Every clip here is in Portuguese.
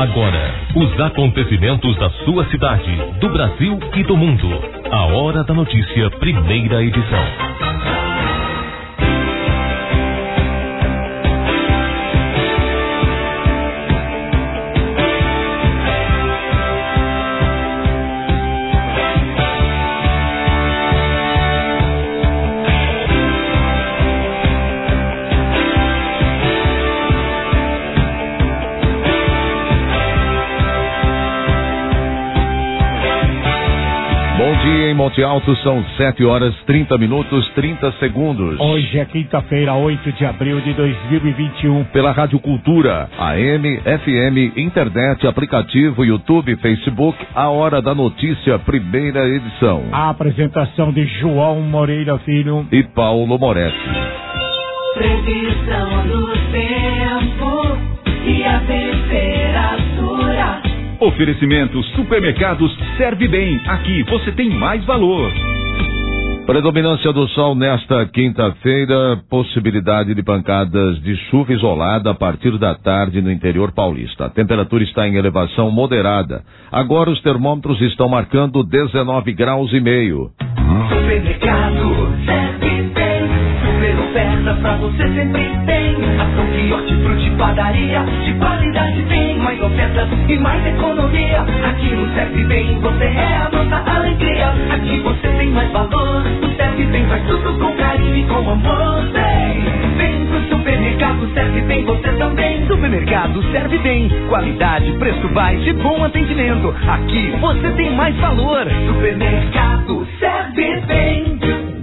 Agora, os acontecimentos da sua cidade, do Brasil e do mundo. A Hora da Notícia, primeira edição. Em Monte Alto são 7h30 Hoje é quinta-feira, 8 de abril de 2021. Pela Rádio Cultura, AM, FM, internet, aplicativo, YouTube, Facebook, a Hora da Notícia, primeira edição. A apresentação de João Moreira Filho e Paulo Moretti. Previsão do tempo e a temperatura. Oferecimento Supermercados Serve Bem. Aqui você tem mais valor. Predominância do sol nesta quinta-feira, possibilidade de pancadas de chuva isolada a partir da tarde no interior paulista. A temperatura está em elevação moderada. Agora os termômetros estão marcando 19,5 graus. Supermercado Serve Bem. Super oferta pra você sempre tem. Ação de hortifruti, padaria, de qualidade tem. Mais ofertas e mais economia. Aqui no Serve Bem você é a nossa alegria. Aqui você tem mais valor. O Serve Bem faz tudo com carinho e com amor. Vem pro supermercado Serve Bem, você também. Supermercado Serve Bem. Qualidade, preço baixo e bom atendimento. Aqui você tem mais valor. Supermercado Serve Bem.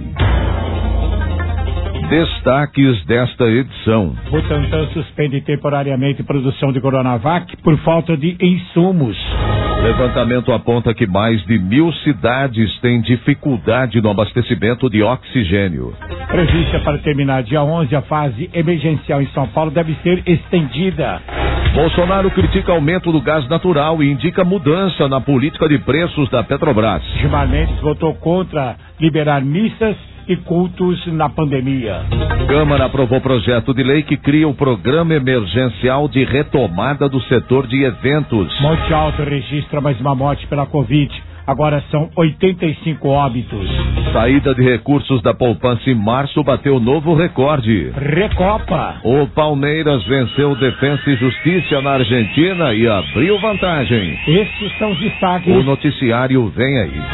Destaques desta edição. Butantan suspende temporariamente produção de Coronavac por falta de insumos. Levantamento aponta que mais de 1.000 cidades têm dificuldade no abastecimento de oxigênio. Prevista para terminar dia 11, a fase emergencial em São Paulo deve ser estendida. Bolsonaro critica aumento do gás natural e indica mudança na política de preços da Petrobras. Gilmar Mendes votou contra liberar missas e cultos na pandemia. Câmara aprovou projeto de lei que cria o Programa Emergencial de Retomada do Setor de Eventos. Monte Alto registra mais uma morte pela Covid. Agora são 85 óbitos. Saída de recursos da poupança em março bateu novo recorde. Recopa. O Palmeiras venceu Defensa e Justiça na Argentina e abriu vantagem. Esses são os destaques. O noticiário vem aí.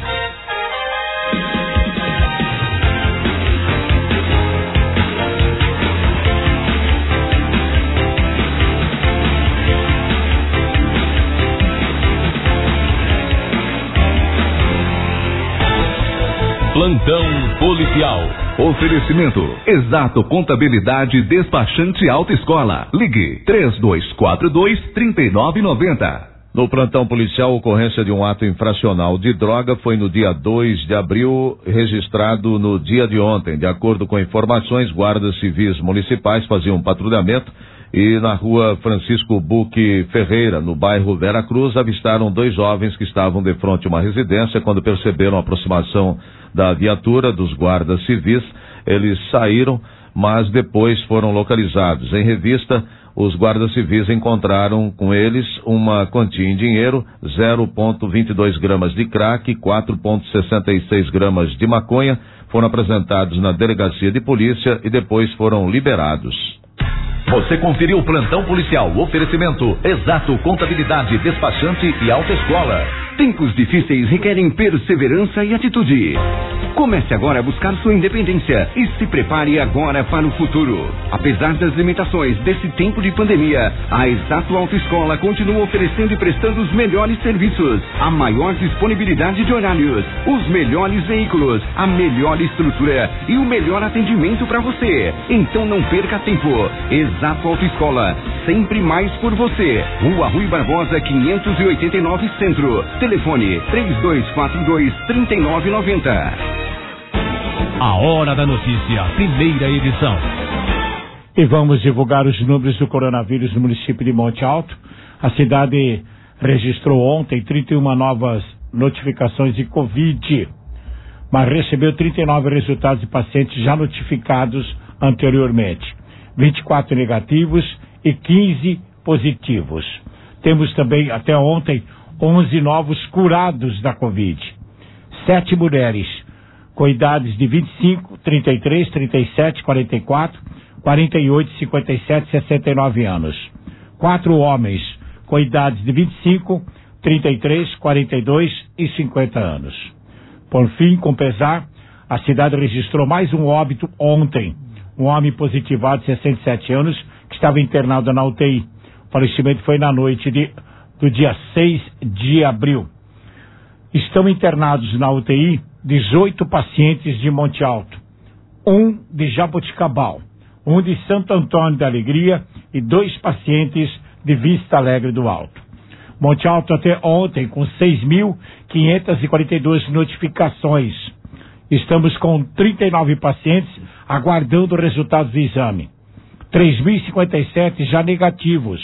Plantão policial. Oferecimento Exato Contabilidade Despachante Autoescola. Ligue 3242-3990. No plantão policial, ocorrência de um ato infracional de droga foi no dia 2 de abril, registrado no dia de ontem. De acordo com informações, guardas civis municipais faziam um patrulhamento e na rua Francisco Buque Ferreira, no bairro Vera Cruz, avistaram 2 jovens que estavam de frente a uma residência. Quando perceberam a aproximação da viatura dos guardas civis, eles saíram, mas depois foram localizados. Em revista, os guardas civis encontraram com eles uma quantia em dinheiro, 0,22 gramas de crack, 4,66 gramas de maconha. Foram apresentados na delegacia de polícia e depois foram liberados. Você conferiu o plantão policial. Oferecimento Exato Contabilidade Despachante e Autoescola. Tempos difíceis requerem perseverança e atitude. Comece agora a buscar sua independência e se prepare agora para o futuro. Apesar das limitações desse tempo de pandemia, a Exato Autoescola continua oferecendo e prestando os melhores serviços, a maior disponibilidade de horários, os melhores veículos, a melhor estrutura e o melhor atendimento para você. Então não perca tempo. Exato Autoescola, sempre mais por você. Rua Rui Barbosa 589 Centro. Telefone 3242-3990. A Hora da Notícia, primeira edição. E vamos divulgar os números do coronavírus no município de Monte Alto. A cidade registrou ontem 31 novas notificações de Covid, mas recebeu 39 resultados de pacientes já notificados anteriormente. 24 negativos e 15 positivos. Temos também, até ontem, 11 novos curados da Covid. 7 mulheres com idades de 25, 33, 37, 44, 48, 57, 69 anos. 4 homens com idades de 25, 33, 42 e 50 anos. Por fim, com pesar, a cidade registrou mais um óbito ontem. Um homem positivado de 67 anos que estava internado na UTI. O falecimento foi na noite do dia 6 de abril. Estão internados na UTI 18 pacientes de Monte Alto, 1 de Jaboticabal, 1 de Santo Antônio da Alegria e 2 pacientes de Vista Alegre do Alto. Monte Alto até ontem com 6.542 notificações. Estamos com 39 pacientes aguardando resultados do exame. 3.057 já negativos.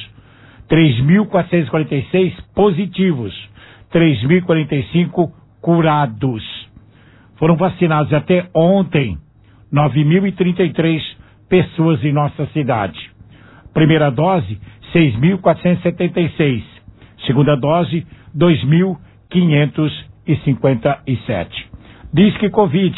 3.446 positivos. 3.045 curados. Foram vacinados até ontem 9.033 pessoas em nossa cidade. Primeira dose, 6.476. Segunda dose, 2.557. Disque Covid,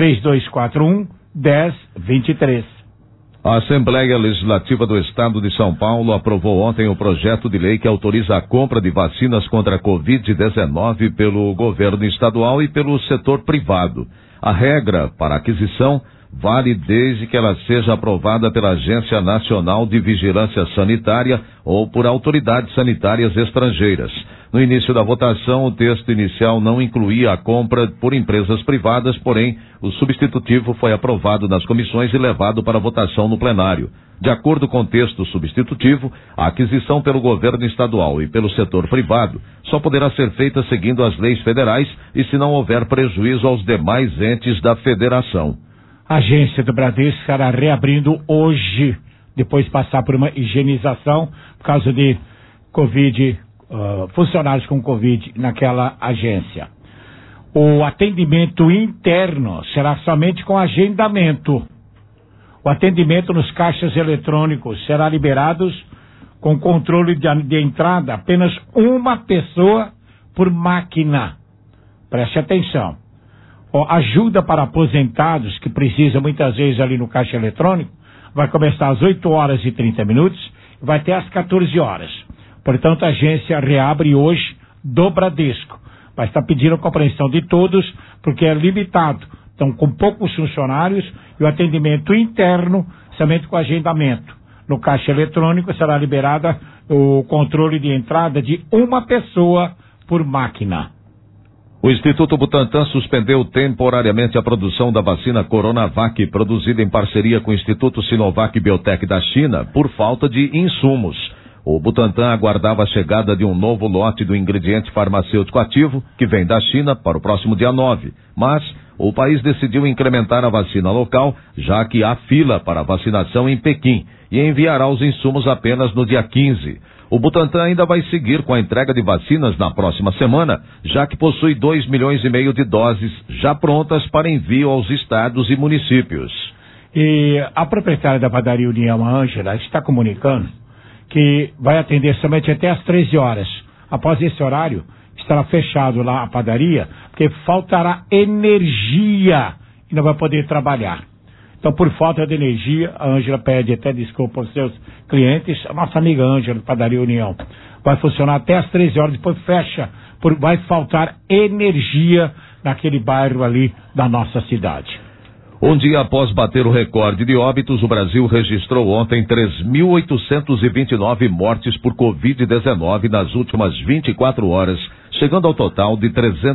3241-1023. A Assembleia Legislativa do Estado de São Paulo aprovou ontem o projeto de lei que autoriza a compra de vacinas contra a Covid-19 pelo governo estadual e pelo setor privado. A regra para aquisição vale desde que ela seja aprovada pela Agência Nacional de Vigilância Sanitária ou por autoridades sanitárias estrangeiras. No início da votação, o texto inicial não incluía a compra por empresas privadas, porém, o substitutivo foi aprovado nas comissões e levado para votação no plenário. De acordo com o texto substitutivo, a aquisição pelo governo estadual e pelo setor privado só poderá ser feita seguindo as leis federais e se não houver prejuízo aos demais entes da federação. A agência do Bradesco estará reabrindo hoje, depois de passar por uma higienização por causa de Covid, funcionários com Covid naquela agência. O atendimento interno será somente com agendamento. O atendimento nos caixas eletrônicos será liberado com controle de entrada apenas uma pessoa por máquina. Preste atenção. Ajuda para aposentados que precisam muitas vezes ali no caixa eletrônico vai começar às 8h30 e vai até às 14 horas. Portanto, a agência reabre hoje do Bradesco. Vai estar pedindo a compreensão de todos porque é limitado. Então, com poucos funcionários e o atendimento interno somente com agendamento. No caixa eletrônico será liberada o controle de entrada de uma pessoa por máquina. O Instituto Butantan suspendeu temporariamente a produção da vacina Coronavac, produzida em parceria com o Instituto Sinovac Biotech da China, por falta de insumos. O Butantan aguardava a chegada de um novo lote do ingrediente farmacêutico ativo, que vem da China, para o próximo dia 9. Mas o país decidiu incrementar a vacina local, já que há fila para vacinação em Pequim, e enviará os insumos apenas no dia 15. O Butantan ainda vai seguir com a entrega de vacinas na próxima semana, já que possui 2,5 milhões de doses já prontas para envio aos estados e municípios. E a proprietária da padaria União, a Ângela, está comunicando que vai atender somente até às 13 horas. Após esse horário, estará fechado lá a padaria, porque faltará energia e não vai poder trabalhar. Então, por falta de energia, a Ângela pede até desculpa aos seus clientes. A nossa amiga Ângela, do Padaria União, vai funcionar até às 13 horas, depois fecha, vai faltar energia naquele bairro ali da nossa cidade. Um dia após bater o recorde de óbitos, o Brasil registrou ontem 3.829 mortes por Covid-19 nas últimas 24 horas, chegando ao total de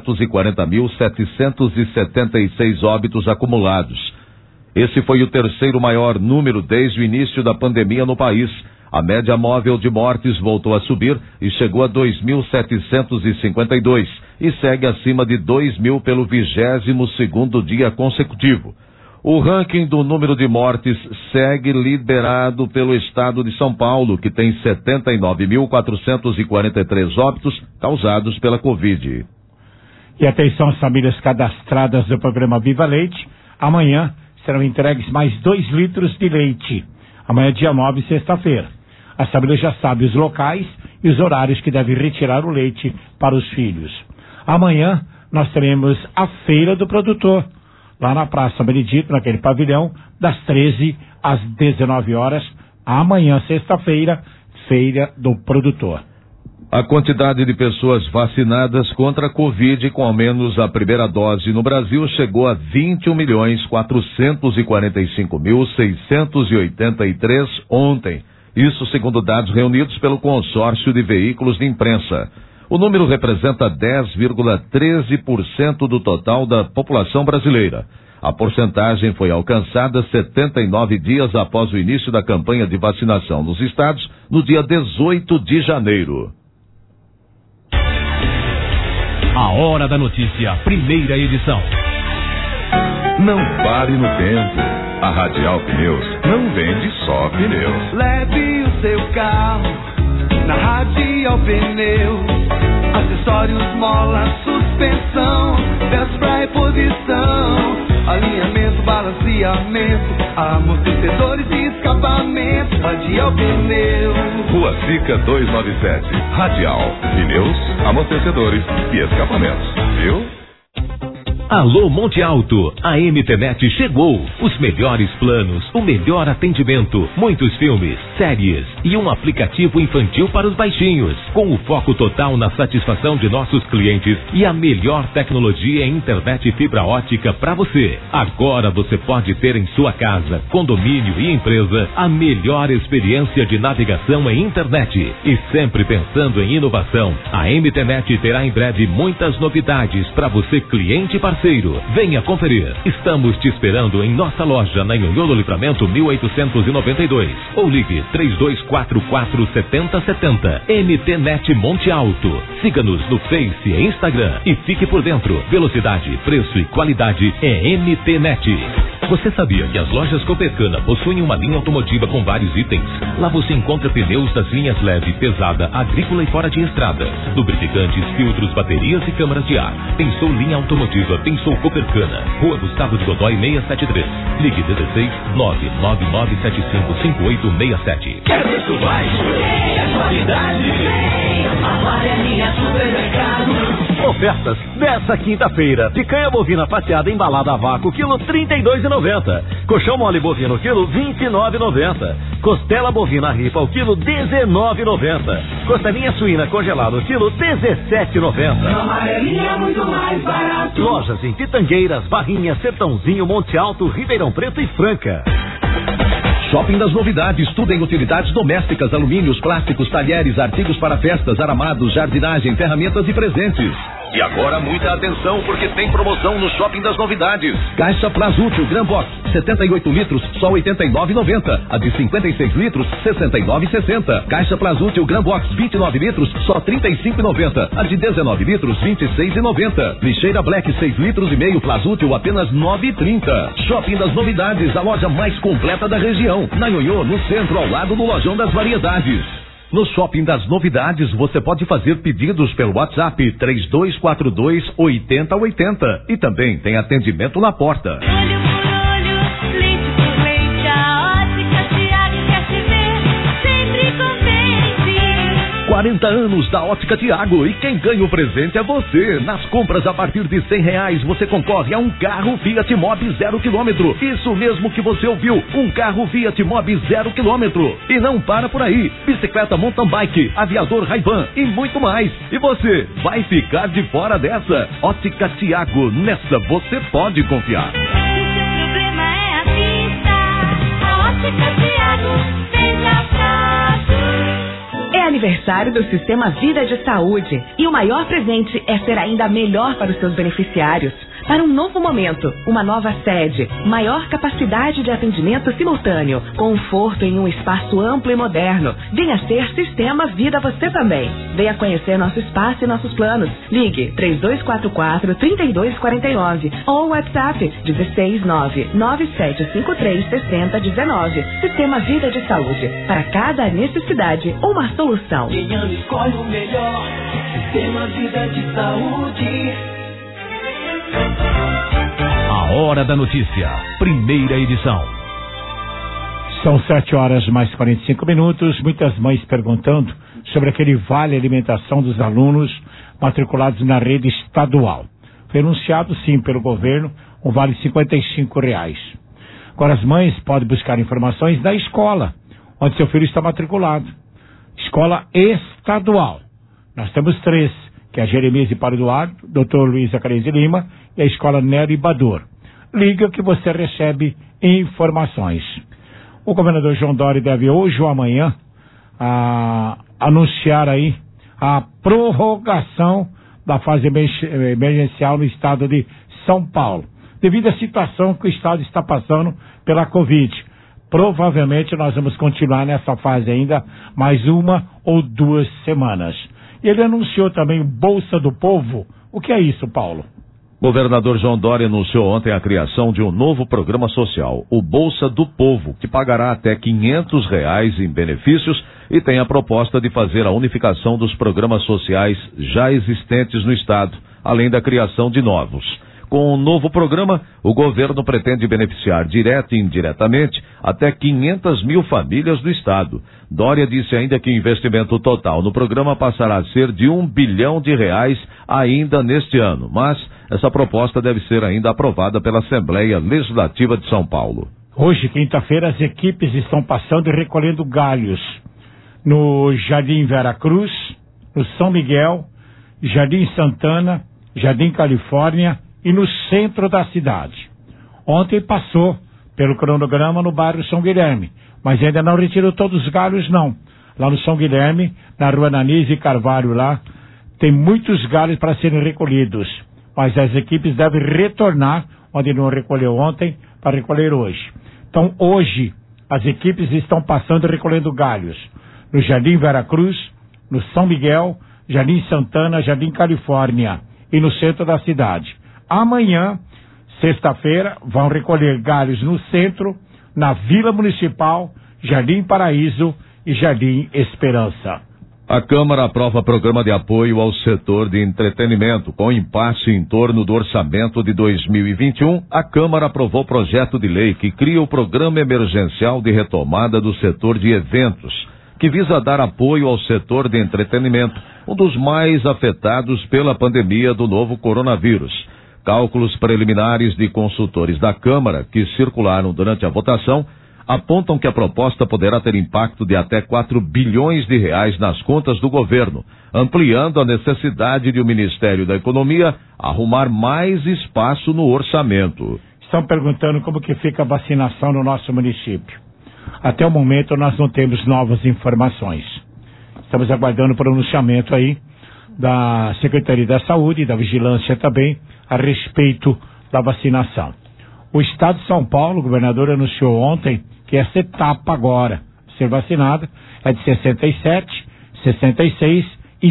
340.776 óbitos acumulados. Esse foi o terceiro maior número desde o início da pandemia no país. A média móvel de mortes voltou a subir e chegou a 2.752 e segue acima de 2.000 pelo 22º dia consecutivo. O ranking do número de mortes segue liderado pelo estado de São Paulo, que tem 79.443 óbitos causados pela Covid. E atenção às famílias cadastradas do programa Viva Leite. Amanhã serão entregues mais 2 litros de leite. Amanhã, dia 9, sexta-feira. As famílias já sabem os locais e os horários que devem retirar o leite para os filhos. Amanhã nós teremos a Feira do Produtor, lá na Praça Benedito, naquele pavilhão, das 13 às 19 horas. Amanhã, sexta-feira, Feira do Produtor. A quantidade de pessoas vacinadas contra a Covid com ao menos a primeira dose no Brasil chegou a 21.445.683 ontem. Isso segundo dados reunidos pelo consórcio de veículos de imprensa. O número representa 10,13% do total da população brasileira. A porcentagem foi alcançada 79 dias após o início da campanha de vacinação nos estados, no dia 18 de janeiro. A Hora da Notícia, primeira edição. Não pare no tempo. A Radial Pneus não vende só pneus. Leve o seu carro na Radial Pneus. Acessórios, mola, suspensão, peças pra reposição, alinhamento, balanceamento, amortecedores e escapamento. Radial Pneus. Rua Sica 297. Radial Pneus, amortecedores e escapamentos. Viu? Alô Monte Alto, a MTNet chegou. Os melhores planos, o melhor atendimento, muitos filmes, séries e um aplicativo infantil para os baixinhos, com o foco total na satisfação de nossos clientes e a melhor tecnologia em internet fibra ótica para você. Agora você pode ter em sua casa, condomínio e empresa a melhor experiência de navegação em internet. E sempre pensando em inovação, a MTNet terá em breve muitas novidades para você, cliente e parceiro. Venha conferir. Estamos te esperando em nossa loja na Nhonhô do Livramento 1892. Ou ligue 3244-7070. MTNet Monte Alto. Siga-nos no Face e Instagram e fique por dentro. Velocidade, preço e qualidade é MTNet. Você sabia que as lojas Copercana possuem uma linha automotiva com vários itens? Lá você encontra pneus das linhas leve, pesada, agrícola e fora de estrada, lubrificantes, filtros, baterias e câmaras de ar. Pensou linha automotiva, pensou Copercana. Rua Gustavo de Godoy 673. Ligue 16 999755867. Quer preço baixo? É qualidade. Amarelinha Supermercado. Ofertas dessa quinta-feira: picanha bovina fatiada embalada a vácuo, quilo R$32,90. Colchão mole bovino, quilo R$29,90. Costela bovina ripa, o quilo R$19,90. Costelinha suína congelada, o quilo R$17,90. Amarelinha é muito mais barato. Lojas em Pitangueiras, Barrinha, Sertãozinho, Monte Alto, Ribeirão Preto e Franca. Shopping das Novidades, tudo em utilidades domésticas, alumínios, plásticos, talheres, artigos para festas, aramados, jardinagem, ferramentas e presentes. E agora muita atenção, porque tem promoção no Shopping das Novidades. Caixa Plazútil Gran Box, 78 litros, só R$ 89,90. A de 56 litros, R$ 69,60. Caixa Plazútil Gran Box, 29 litros, só R$ 35,90. A de 19 litros, R$ 26,90. Lixeira Black, 6 litros e meio, Plazútil, apenas R$ 9,30. Shopping das Novidades, a loja mais completa da região. Na Nhonhô, no centro, ao lado do Lojão das Variedades. No Shopping das Novidades, você pode fazer pedidos pelo WhatsApp 3242-8080 e também tem atendimento na porta. Olho por olho, leite por leite, a Ótica Tiago quer te ver sempre contente. 40 anos da Ótica Tiago, e quem ganha o presente é você. Nas compras a partir de R$100 você concorre a um carro Fiat Mobi 0 km. Isso mesmo que você ouviu, um carro Fiat Mobi 0 km. E não para por aí, bicicleta mountain bike, aviador Ray-Ban e muito mais. E você vai ficar de fora dessa? Ótica Tiago, nessa você pode confiar. Se o problema é a vista, a Ótica Tiago seja fácil. É aniversário do Sistema Vida de Saúde e o maior presente é ser ainda melhor para os seus beneficiários. Para um novo momento, uma nova sede, maior capacidade de atendimento simultâneo, conforto em um espaço amplo e moderno. Venha ser Sistema Vida você também. Venha conhecer nosso espaço e nossos planos. Ligue 3244-3249 ou WhatsApp 16997536019. Sistema Vida de Saúde. Para cada necessidade, uma solução. Quem ama escolhe o melhor. Sistema Vida de Saúde. A Hora da Notícia, primeira edição. São 7h mais 45. Muitas mães perguntando sobre aquele vale alimentação dos alunos matriculados na rede estadual. Foi anunciado sim pelo governo um vale de R$55. Agora as mães podem buscar informações da escola onde seu filho está matriculado. Escola estadual. Nós temos 3, que é a Jeremias de Paulo Eduardo, Dr. Luiz Zacarias de Lima e a Escola Nero Ibador. Liga que você recebe informações. O governador João Dória deve hoje ou amanhã anunciar aí a prorrogação da fase emergencial no estado de São Paulo, devido à situação que o estado está passando pela Covid. Provavelmente nós vamos continuar nessa fase ainda mais 1 ou 2 semanas. E ele anunciou também o Bolsa do Povo. O que é isso, Paulo? Governador João Dória anunciou ontem a criação de um novo programa social, o Bolsa do Povo, que pagará até R$500 em benefícios e tem a proposta de fazer a unificação dos programas sociais já existentes no estado, além da criação de novos. Com o novo programa, o governo pretende beneficiar direta e indiretamente até 500 mil famílias do estado. Dória disse ainda que o investimento total no programa passará a ser de R$1 bilhão ainda neste ano, mas essa proposta deve ser ainda aprovada pela Assembleia Legislativa de São Paulo. Hoje, quinta-feira, as equipes estão passando e recolhendo galhos no Jardim Veracruz, no São Miguel, Jardim Santana, Jardim Califórnia e no centro da cidade. Ontem passou pelo cronograma no bairro São Guilherme, mas ainda não retirou todos os galhos não. Lá no São Guilherme, na rua Nanise Carvalho lá, tem muitos galhos para serem recolhidos, mas as equipes devem retornar onde não recolheu ontem para recolher hoje. Então hoje as equipes estão passando e recolhendo galhos no Jardim Veracruz, no São Miguel, Jardim Santana, Jardim Califórnia e no centro da cidade. Amanhã, sexta-feira, vão recolher galhos no centro, na Vila Municipal, Jardim Paraíso e Jardim Esperança. A Câmara aprova programa de apoio ao setor de entretenimento. Com impasse em torno do orçamento de 2021, a Câmara aprovou projeto de lei que cria o Programa Emergencial de Retomada do Setor de Eventos, que visa dar apoio ao setor de entretenimento, um dos mais afetados pela pandemia do novo coronavírus. Cálculos preliminares de consultores da Câmara, que circularam durante a votação, apontam que a proposta poderá ter impacto de até R$4 bilhões nas contas do governo, ampliando a necessidade de o Ministério da Economia arrumar mais espaço no orçamento. Estão perguntando como que fica a vacinação no nosso município. Até o momento nós não temos novas informações. Estamos aguardando o pronunciamento aí da Secretaria da Saúde e da Vigilância também a respeito da vacinação. O Estado de São Paulo, o governador anunciou ontem que essa etapa agora ser vacinada é de 67, 66 e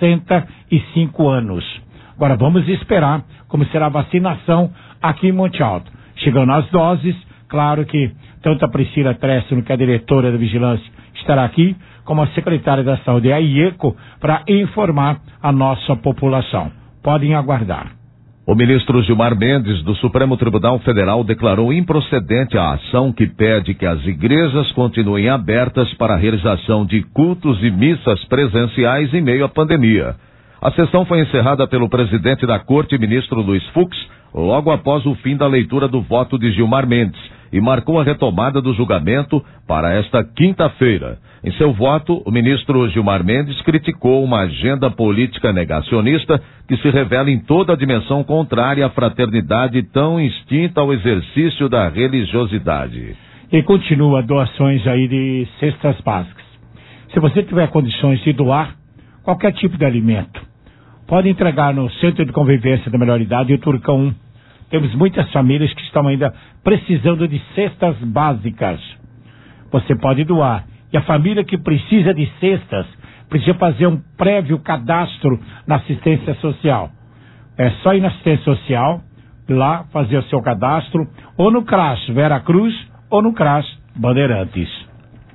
65 anos. Agora vamos esperar como será a vacinação aqui em Monte Alto. Chegando as doses, claro que tanto a Priscila Tressino, que é a diretora da Vigilância, estará aqui, como a secretária da Saúde, a IECO, para informar a nossa população. Podem aguardar. O ministro Gilmar Mendes, do Supremo Tribunal Federal, declarou improcedente a ação que pede que as igrejas continuem abertas para a realização de cultos e missas presenciais em meio à pandemia. A sessão foi encerrada pelo presidente da Corte, ministro Luiz Fux, logo após o fim da leitura do voto de Gilmar Mendes, e marcou a retomada do julgamento para esta quinta-feira. Em seu voto, o ministro Gilmar Mendes criticou uma agenda política negacionista que se revela em toda a dimensão contrária à fraternidade tão instinta ao exercício da religiosidade. E continua doações aí de cestas básicas. Se você tiver condições de doar qualquer tipo de alimento, pode entregar no Centro de Convivência da Melhor Idade e o Turcão 1. Temos muitas famílias que estão ainda precisando de cestas básicas. Você pode doar. E a família que precisa de cestas precisa fazer um prévio cadastro na assistência social. É só ir na assistência social, lá fazer o seu cadastro, ou no CRAS Veracruz, ou no CRAS Bandeirantes.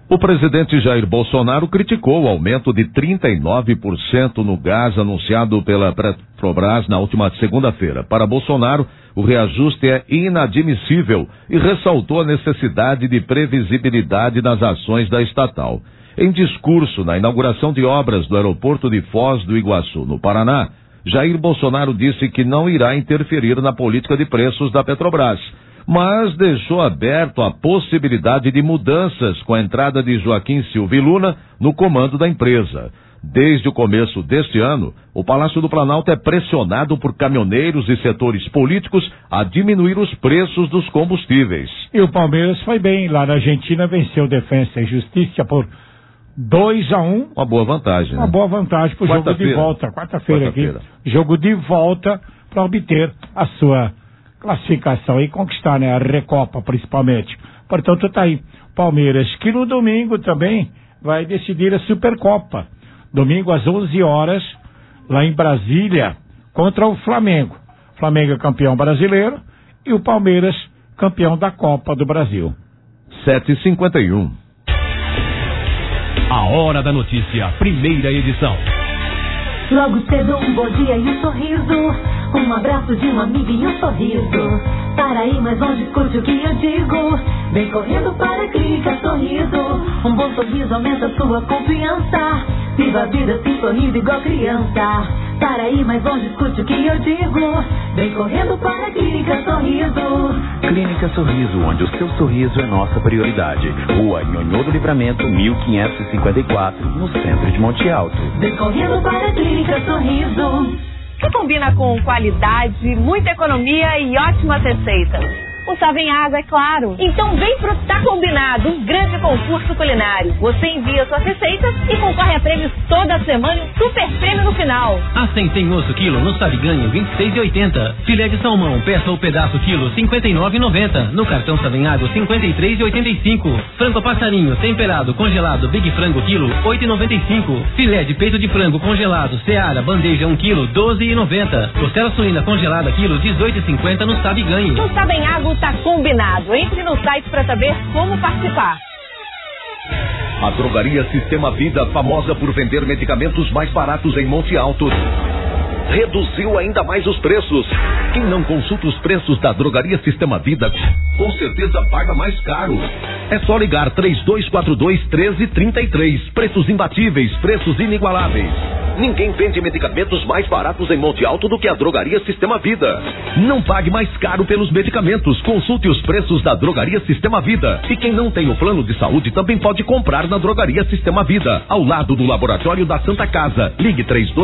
O presidente Jair Bolsonaro criticou o aumento de 39% no gás anunciado pela Petrobras na última segunda-feira. Para Bolsonaro, o reajuste é inadmissível e ressaltou a necessidade de previsibilidade nas ações da estatal. Em discurso na inauguração de obras do aeroporto de Foz do Iguaçu, no Paraná, Jair Bolsonaro disse que não irá interferir na política de preços da Petrobras, mas deixou aberto a possibilidade de mudanças com a entrada de Joaquim Silva e Luna no comando da empresa. Desde o começo deste ano, o Palácio do Planalto é pressionado por caminhoneiros e setores políticos a diminuir os preços dos combustíveis. E o Palmeiras foi bem lá na Argentina, venceu Defensa e Justiça por 2-1. Uma boa vantagem, né? Uma boa vantagem para o jogo de volta, quarta-feira aqui. Jogo de volta para obter a sua classificação e conquistar, né, a Recopa principalmente. Portanto, tá aí. Palmeiras, que no domingo também vai decidir a Supercopa. Domingo às 11 horas, lá em Brasília, contra o Flamengo. Flamengo é campeão brasileiro e o Palmeiras campeão da Copa do Brasil. 7h51. A Hora da Notícia, primeira edição. Logo cedo um bom dia e um sorriso, um abraço de um amigo e um sorriso. Para ir mais longe, escute o que eu digo. Vem correndo para a Clínica Sorriso. Um bom sorriso aumenta sua confiança. Viva a vida assim sorrindo igual criança. Para ir mais longe, escute o que eu digo. Vem correndo para a Clínica Sorriso. Clínica Sorriso, onde o seu sorriso é nossa prioridade. Rua Nhonhô do Livramento, 1554, no centro de Monte Alto. Vem correndo para a Clínica Sorriso. Que combina com qualidade, muita economia e ótimas receitas. O Savem Água, é claro. Então vem pro Tá Combinado, um grande concurso culinário. Você envia suas receitas e concorre a prêmios toda semana e um super prêmio no final. Assim tem osso quilo no Sabe Ganho, R$ 26,80. Filé de salmão, peça ou pedaço quilo, R$ 59,90. No cartão Savem Água, R$ 53,85. Frango passarinho, temperado, congelado, Big Frango quilo, R$ 8,95. Filé de peito de frango congelado, Seara, bandeja 1 quilo, R$ 12,90. Costela suína congelada quilo, R$ 18,50 no Sabe Ganho. No Savem Água tá combinado. Entre no site para saber como participar. A Drogaria Sistema Vida, famosa por vender medicamentos mais baratos em Monte Alto, reduziu ainda mais os preços. Quem não consulta os preços da Drogaria Sistema Vida, com certeza paga mais caro. É só ligar 3242-1333. Preços imbatíveis, preços inigualáveis. Ninguém vende medicamentos mais baratos em Monte Alto do que a Drogaria Sistema Vida. Não pague mais caro pelos medicamentos. Consulte os preços da Drogaria Sistema Vida. E quem não tem o plano de saúde também pode comprar na Drogaria Sistema Vida, ao lado do Laboratório da Santa Casa. Ligue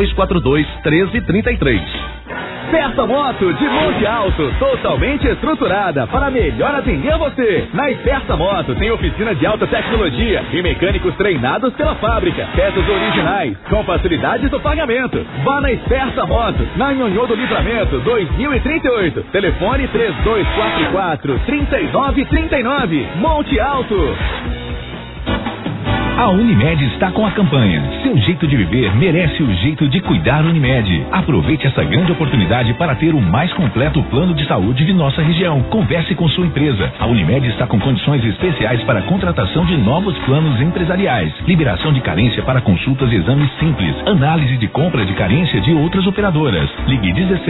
3242-1333. Peça Moto de Monte Alto, totalmente estruturada para melhor atender você. Na Peça Moto tem oficina de alta tecnologia e mecânicos treinados pela fábrica. Peças originais, com facilidades do pagamento. Vá na Peça Moto, na Nhonhô do Livramento, 2038. Telefone 3244-3939. Monte Alto. A Unimed está com a campanha Seu Jeito de Viver merece o jeito de cuidar. Unimed. Aproveite essa grande oportunidade para ter o mais completo plano de saúde de nossa região. Converse com sua empresa. A Unimed está com condições especiais para a contratação de novos planos empresariais. Liberação de carência para consultas e exames simples. Análise de compra de carência de outras operadoras. Ligue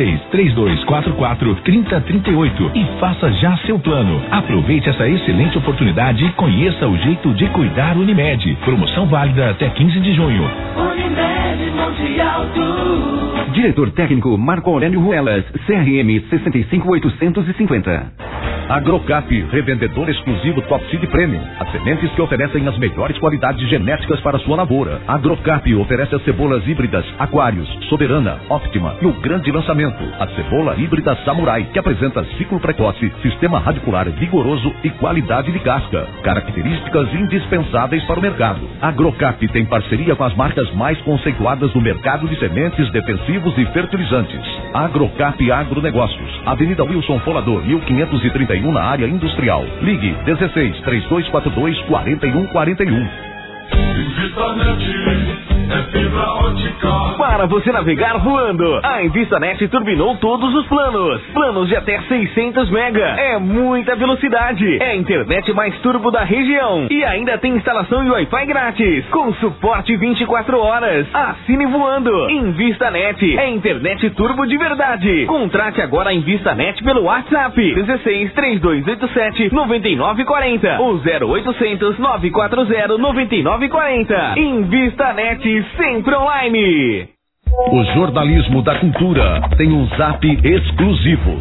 16-3244-3038 e faça já seu plano. Aproveite essa excelente oportunidade e conheça o jeito de cuidar. Unimed. Promoção válida até 15 de junho. Unimed Monte Alto. Diretor técnico Marco Aurélio Ruelas, CRM 65850. Agrocap, revendedor exclusivo Top Seed Premium. As sementes que oferecem as melhores qualidades genéticas para sua lavoura. Agrocap oferece as cebolas híbridas Aquários, Soberana, Optima e o grande lançamento, a cebola híbrida Samurai, que apresenta ciclo precoce, sistema radicular vigoroso e qualidade de casca. Características indispensáveis para o mercado. Agrocap tem parceria com as marcas mais conceituadas do mercado de sementes, defensivos e fertilizantes. Agrocap Agronegócios, Avenida Wilson Folador, 1531, na área industrial. Ligue 16-3242-4141. Invista é fibra ótica. Para você navegar voando, a InvistaNet turbinou todos os planos. Planos de até 600 mega. É muita velocidade. É a internet mais turbo da região. E ainda tem instalação e Wi-Fi grátis. Com suporte 24 horas. Assine voando. InvistaNet. É internet turbo de verdade. Contrate agora a InvistaNet pelo WhatsApp 16 3287 9940 ou 0800 940 9940. InvistaNet sempre online. O jornalismo da cultura tem um zap exclusivo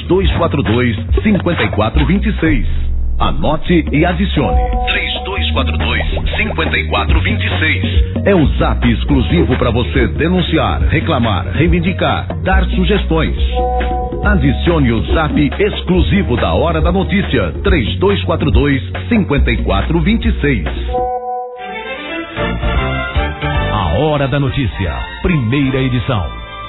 3242-5426. Anote e adicione 3242-5426. É o zap exclusivo para você denunciar, reclamar, reivindicar, dar sugestões. Adicione o zap exclusivo da Hora da Notícia 3242-5426. Hora da Notícia, primeira edição.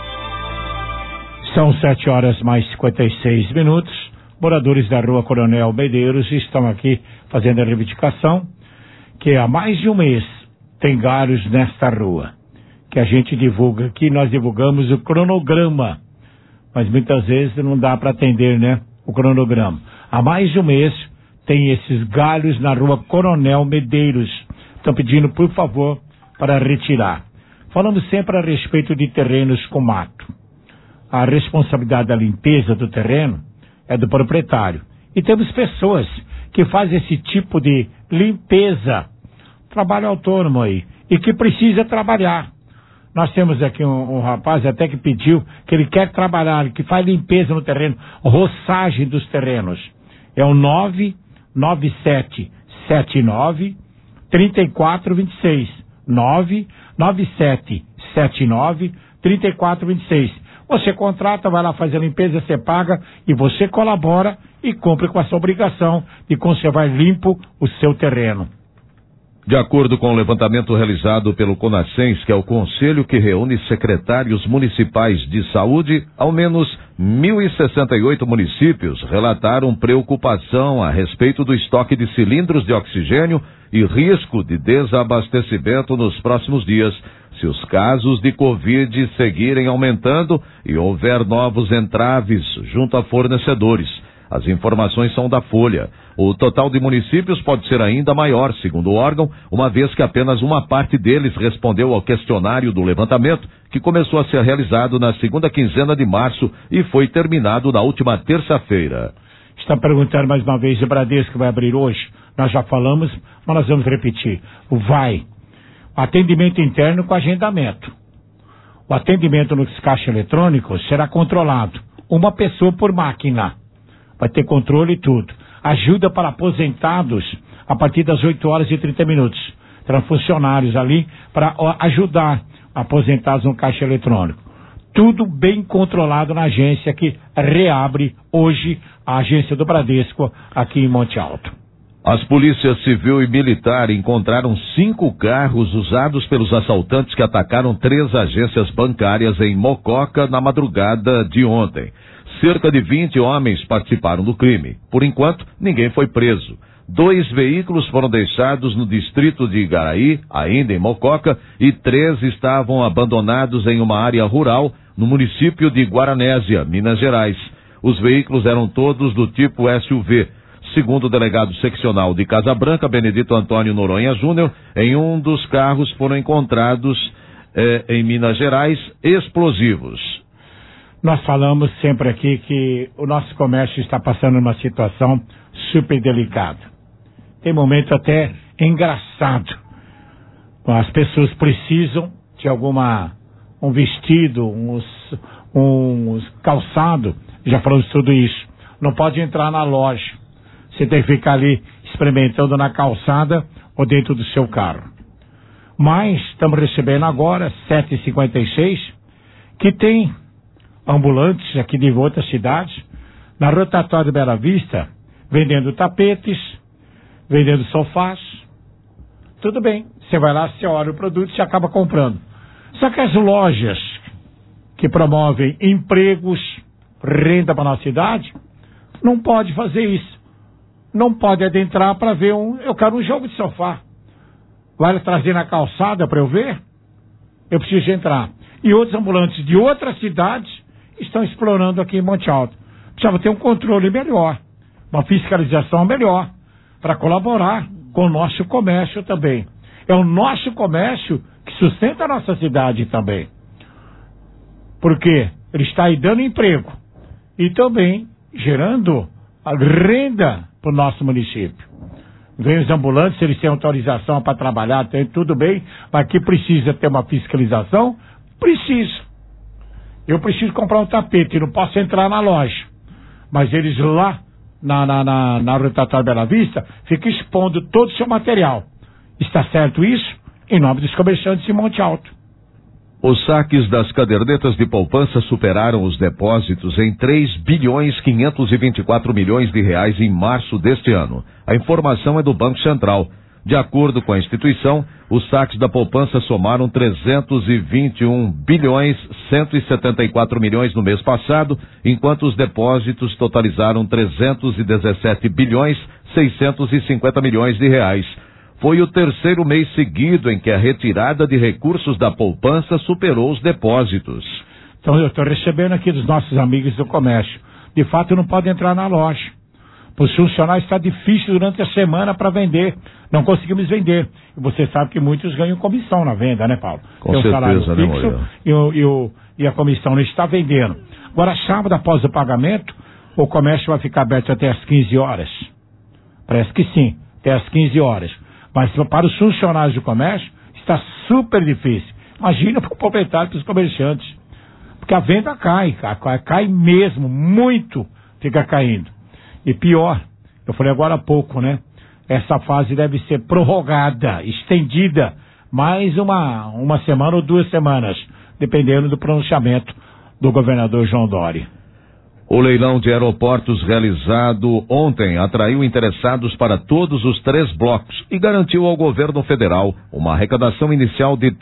São 7h mais 56. Moradores da Rua Coronel Medeiros estão aqui fazendo a reivindicação que há mais de um mês tem galhos nesta rua. Que a gente divulga aqui, nós divulgamos o cronograma, mas muitas vezes não dá para atender, né? O cronograma. Há mais de um mês tem esses galhos na Rua Coronel Medeiros. Estão pedindo, por favor, para retirar. Falamos sempre a respeito de terrenos com mato. A responsabilidade da limpeza do terreno é do proprietário. E temos pessoas que fazem esse tipo de limpeza, trabalho autônomo aí, e que precisa trabalhar. Nós temos aqui um rapaz até que pediu que ele quer trabalhar, que faz limpeza no terreno, roçagem dos terrenos. É o 99779-3426. 99779-3426. Você contrata, vai lá fazer a limpeza, você paga e você colabora e cumpre com essa obrigação de conservar limpo o seu terreno. De acordo com o levantamento realizado pelo CONASCENS, que é o conselho que reúne secretários municipais de saúde, ao menos 1.068 municípios relataram preocupação a respeito do estoque de cilindros de oxigênio e risco de desabastecimento nos próximos dias, se os casos de Covid seguirem aumentando e houver novos entraves junto a fornecedores. As informações são da Folha. O total de municípios pode ser ainda maior, segundo o órgão, uma vez que apenas uma parte deles respondeu ao questionário do levantamento, que começou a ser realizado na segunda quinzena de março e foi terminado na última terça-feira. Está perguntando mais uma vez, o Bradesco vai abrir hoje? Nós já falamos, mas nós vamos repetir. Vai. Atendimento interno com agendamento. O atendimento nos caixas eletrônicos será controlado. Uma pessoa por máquina. Vai ter controle e tudo. Ajuda para aposentados a partir das 8h30. Terão funcionários ali para ajudar aposentados no caixa eletrônico. Tudo bem controlado na agência que reabre hoje a agência do Bradesco aqui em Monte Alto. As polícias civil e militar encontraram 5 carros usados pelos assaltantes que atacaram 3 agências bancárias em Mococa na madrugada de ontem. Cerca de 20 homens participaram do crime. Por enquanto, ninguém foi preso. 2 veículos foram deixados no distrito de Igaraí, ainda em Mococa, e 3 estavam abandonados em uma área rural no município de Guaranésia, Minas Gerais. Os veículos eram todos do tipo SUV. Segundo o delegado seccional de Casa Branca, Benedito Antônio Noronha Júnior, em um dos carros foram encontrados, em Minas Gerais, explosivos. Nós falamos sempre aqui que o nosso comércio está passando uma situação super delicada. Tem momento até engraçado. As pessoas precisam de um vestido, uns calçado, já falamos tudo isso. Não pode entrar na loja. Você tem que ficar ali experimentando na calçada ou dentro do seu carro. Mas estamos recebendo agora, 7h56, que tem ambulantes aqui de outras cidades, na rotatória de Bela Vista, vendendo tapetes, vendendo sofás. Tudo bem, você vai lá, você olha o produto e você acaba comprando. Só que as lojas que promovem empregos, renda para a nossa cidade, não pode fazer isso. Não pode adentrar para ver eu quero um jogo de sofá. Vai trazer na calçada para eu ver? eu preciso entrar. E outros ambulantes de outras cidades estão explorando aqui em Monte Alto. Precisava ter um controle melhor, uma fiscalização melhor, para colaborar com o nosso comércio também. É o nosso comércio que sustenta a nossa cidade também. Porque ele está aí dando emprego e também gerando a renda para o nosso município. Vem os ambulantes, eles têm autorização para trabalhar, tem tudo bem, mas que precisa ter uma fiscalização? Precisa. Eu preciso comprar um tapete, não posso entrar na loja. Mas eles lá na rotatória Bela Vista ficam expondo todo o seu material. Está certo isso? Em nome dos comerciantes de Monte Alto. Os saques das cadernetas de poupança superaram os depósitos em 3,524 bilhões de reais em março deste ano. A informação é do Banco Central. De acordo com a instituição, os saques da poupança somaram 321 bilhões 174 milhões no mês passado, enquanto os depósitos totalizaram 317 bilhões 650 milhões de reais. Foi o terceiro mês seguido em que a retirada de recursos da poupança superou os depósitos. Então eu estou recebendo aqui dos nossos amigos do comércio. De fato, não pode entrar na loja. Para os funcionários está difícil durante a semana para vender. Não conseguimos vender. E você sabe que muitos ganham comissão na venda, né, Paulo? Com certeza, né, Moreira? E a comissão não está vendendo. Agora, sábado, após o pagamento, o comércio vai ficar aberto até às 15 horas. Parece que sim, até às 15 horas. Mas para os funcionários do comércio, está super difícil. Imagina para o proprietário, para os comerciantes. Porque a venda cai mesmo, muito fica caindo. E pior, eu falei agora há pouco, né? Essa fase deve ser prorrogada, estendida, mais uma semana ou 2 semanas, dependendo do pronunciamento do governador João Dória. O leilão de aeroportos realizado ontem atraiu interessados para todos os 3 blocos e garantiu ao governo federal uma arrecadação inicial de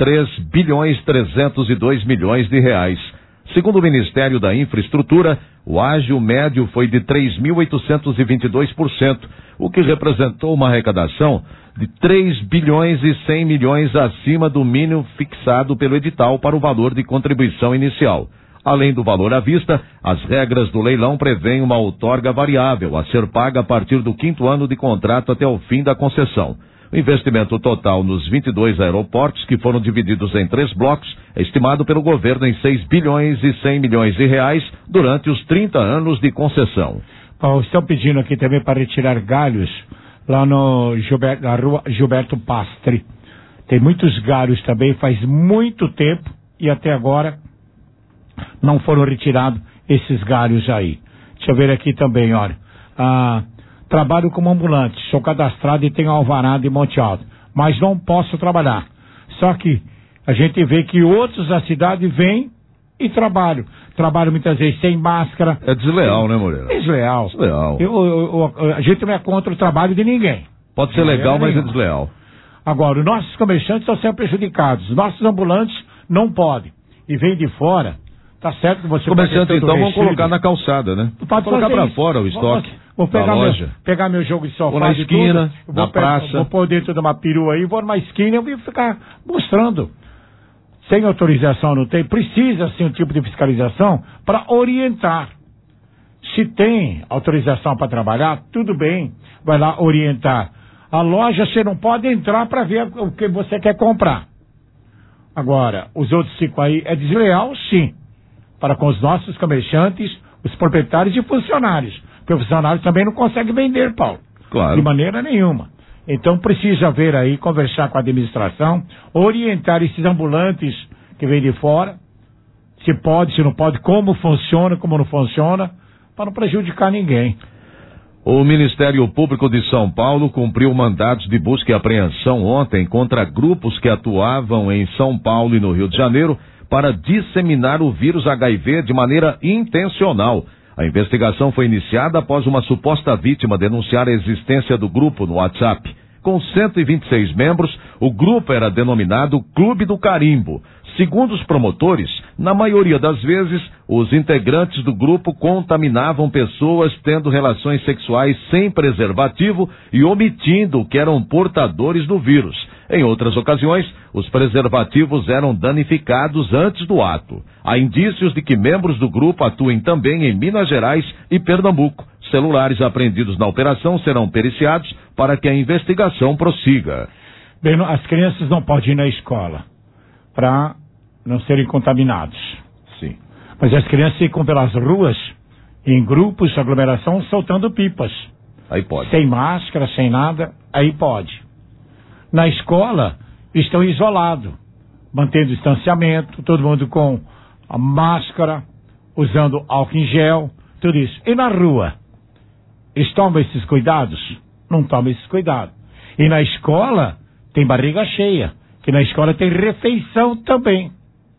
3,302 bilhões de reais. Segundo o Ministério da Infraestrutura, o ágio médio foi de 3.822%, o que representou uma arrecadação de 3 bilhões e 100 milhões acima do mínimo fixado pelo edital para o valor de contribuição inicial. Além do valor à vista, as regras do leilão prevêem uma outorga variável a ser paga a partir do 5º ano de contrato até o fim da concessão. O investimento total nos 22 aeroportos, que foram divididos em 3 blocos, é estimado pelo governo em 6 bilhões e 100 milhões de reais durante os 30 anos de concessão. Estão pedindo aqui também para retirar galhos lá na rua Gilberto Pastre. Tem muitos galhos também, faz muito tempo e até agora não foram retirados esses galhos aí. Deixa eu ver aqui também, olha. Trabalho como ambulante, sou cadastrado e tenho alvará de Monte Alto, mas não posso trabalhar. Só que a gente vê que outros da cidade vêm e trabalham. Trabalham muitas vezes sem máscara. É desleal, né, Moreira? É desleal. Desleal. A gente não é contra o trabalho de ninguém. Pode ser legal, mas é desleal. Agora, os nossos comerciantes estão sendo prejudicados. Os nossos ambulantes não podem. E vêm de fora. Tá certo que você... Os comerciantes, então, vão colocar na calçada, né? Pode colocar para fora o estoque. Vou pegar meu jogo de sofá. Vou na esquina, na praça. Vou pôr dentro de uma perua aí, vou numa esquina e vou ficar mostrando. Sem autorização não tem. Precisa, sim, um tipo de fiscalização para orientar. Se tem autorização para trabalhar, tudo bem. Vai lá orientar. A loja você não pode entrar para ver o que você quer comprar. Agora, os outros 5 aí é desleal, sim. Para com os nossos comerciantes, os proprietários e funcionários. Porque o funcionário também não consegue vender, Paulo. Claro. De maneira nenhuma. Então precisa ver aí, conversar com a administração, orientar esses ambulantes que vêm de fora, se pode, se não pode, como funciona, como não funciona, para não prejudicar ninguém. O Ministério Público de São Paulo cumpriu mandados de busca e apreensão ontem contra grupos que atuavam em São Paulo e no Rio de Janeiro para disseminar o vírus HIV de maneira intencional. A investigação foi iniciada após uma suposta vítima denunciar a existência do grupo no WhatsApp. Com 126 membros, o grupo era denominado Clube do Carimbo. Segundo os promotores, na maioria das vezes, os integrantes do grupo contaminavam pessoas tendo relações sexuais sem preservativo e omitindo que eram portadores do vírus. Em outras ocasiões, os preservativos eram danificados antes do ato. Há indícios de que membros do grupo atuem também em Minas Gerais e Pernambuco. Celulares apreendidos na operação serão periciados para que a investigação prossiga. Bem, as crianças não podem ir na escola para não serem contaminados. Sim. Mas as crianças ficam pelas ruas, em grupos, aglomeração, soltando pipas. Aí pode. Sem máscara, sem nada, aí pode. Na escola, estão isolados, mantendo distanciamento, todo mundo com a máscara, usando álcool em gel, tudo isso. E na rua, eles tomam esses cuidados? Não tomam esses cuidados. E na escola, tem barriga cheia, que na escola tem refeição também.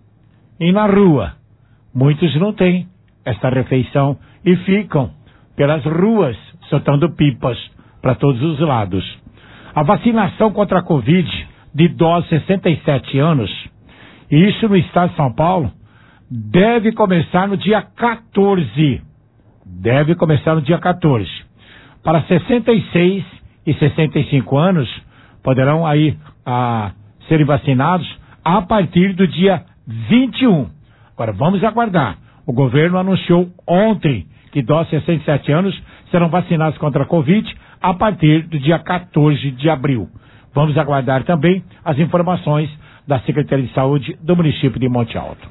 E na rua, muitos não têm essa refeição e ficam pelas ruas, soltando pipas para todos os lados. A vacinação contra a Covid de idosos de 67 anos, e isso no estado de São Paulo, deve começar no dia 14. Deve começar no dia 14. Para 66 e 65 anos, poderão aí serem vacinados a partir do dia 21. Agora, vamos aguardar. O governo anunciou ontem que idosos de 67 anos serão vacinados contra a Covid a partir do dia 14 de abril. Vamos aguardar também as informações da Secretaria de Saúde do município de Monte Alto.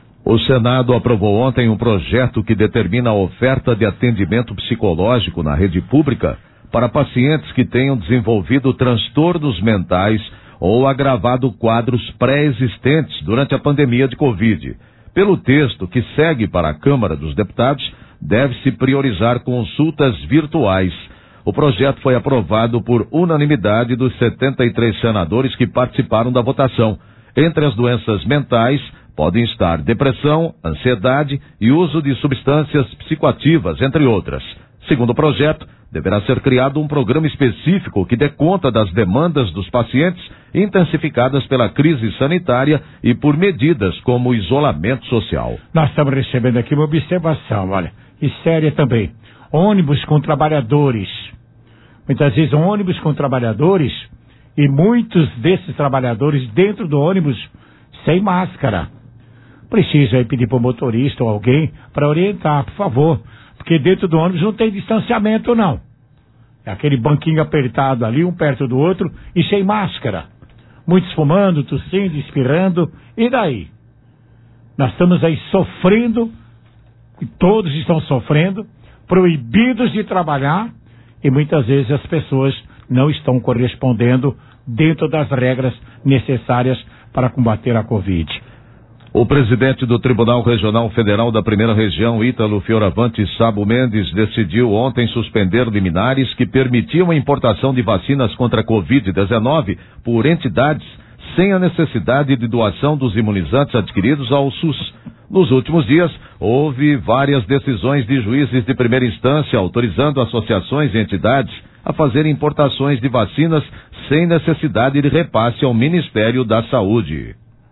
O Senado aprovou ontem um projeto que determina a oferta de atendimento psicológico na rede pública para pacientes que tenham desenvolvido transtornos mentais ou agravado quadros pré-existentes durante a pandemia de Covid. Pelo texto que segue para a Câmara dos Deputados, deve-se priorizar consultas virtuais. O projeto foi aprovado por unanimidade dos 73 senadores que participaram da votação. Entre as doenças mentais, podem estar depressão, ansiedade e uso de substâncias psicoativas, entre outras. Segundo o projeto, deverá ser criado um programa específico que dê conta das demandas dos pacientes intensificadas pela crise sanitária e por medidas como o isolamento social. Nós estamos recebendo aqui uma observação, olha, e séria também. Ônibus com trabalhadores. Muitas vezes ônibus com trabalhadores e muitos desses trabalhadores dentro do ônibus sem máscara. Preciso aí pedir para o motorista ou alguém para orientar, por favor. Porque dentro do ônibus não tem distanciamento, não. É aquele banquinho apertado ali, um perto do outro, e sem máscara. Muitos fumando, tossindo, espirrando. E daí? Nós estamos aí sofrendo, e todos estão sofrendo, proibidos de trabalhar, e muitas vezes as pessoas não estão correspondendo dentro das regras necessárias para combater a Covid. O presidente do Tribunal Regional Federal da Primeira Região, Ítalo Fioravante Sabo Mendes, decidiu ontem suspender liminares que permitiam a importação de vacinas contra a Covid-19 por entidades sem a necessidade de doação dos imunizantes adquiridos ao SUS. Nos últimos dias, houve várias decisões de juízes de primeira instância autorizando associações e entidades a fazerem importações de vacinas sem necessidade de repasse ao Ministério da Saúde.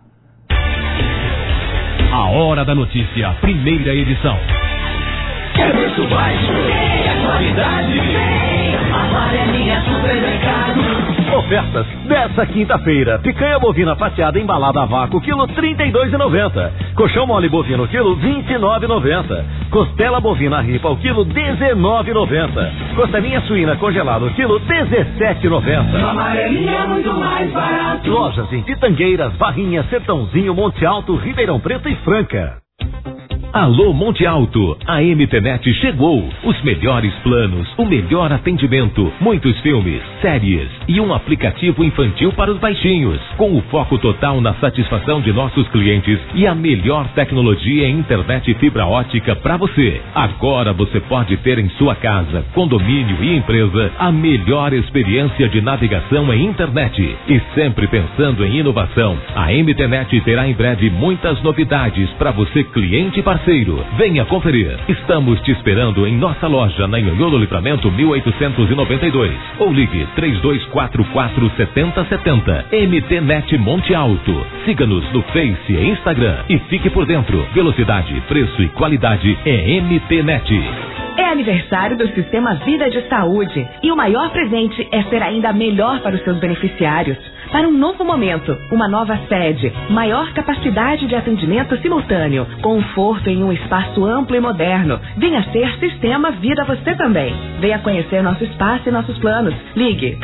A Hora da Notícia, primeira edição. Quer preço baixo? Quer qualidade? Amarelinha Supermercado. Ofertas dessa quinta-feira. Picanha bovina fatiada embalada a vácuo, quilo 32,90. Colchão mole bovino, quilo 29,90. Costela bovina ripa, o quilo 19,90. Costelinha suína congelada, o quilo 17,90. Amarelinha é muito mais barato. Lojas em Pitangueiras, Barrinha, Sertãozinho, Monte Alto, Ribeirão Preto e Franca. Alô Monte Alto, a MTNet chegou. Os melhores planos, o melhor atendimento, muitos filmes, séries e um aplicativo infantil para os baixinhos, com o foco total na satisfação de nossos clientes e a melhor tecnologia em internet fibra ótica para você. Agora você pode ter em sua casa, condomínio e empresa a melhor experiência de navegação em internet. E sempre pensando em inovação, a MTNet terá em breve muitas novidades para você, cliente e parceiro. Venha conferir. Estamos te esperando em nossa loja na Nhonhô do Livramento 1892. Ou ligue 3244-7070. MTNet Monte Alto. Siga-nos no Face e Instagram e fique por dentro. Velocidade, preço e qualidade é MTNet. É aniversário do Sistema Vida de Saúde e o maior presente é ser ainda melhor para os seus beneficiários. Para um novo momento, uma nova sede, maior capacidade de atendimento simultâneo, conforto em um espaço amplo e moderno. Venha ser Sistema Vida você também. Venha conhecer nosso espaço e nossos planos. Ligue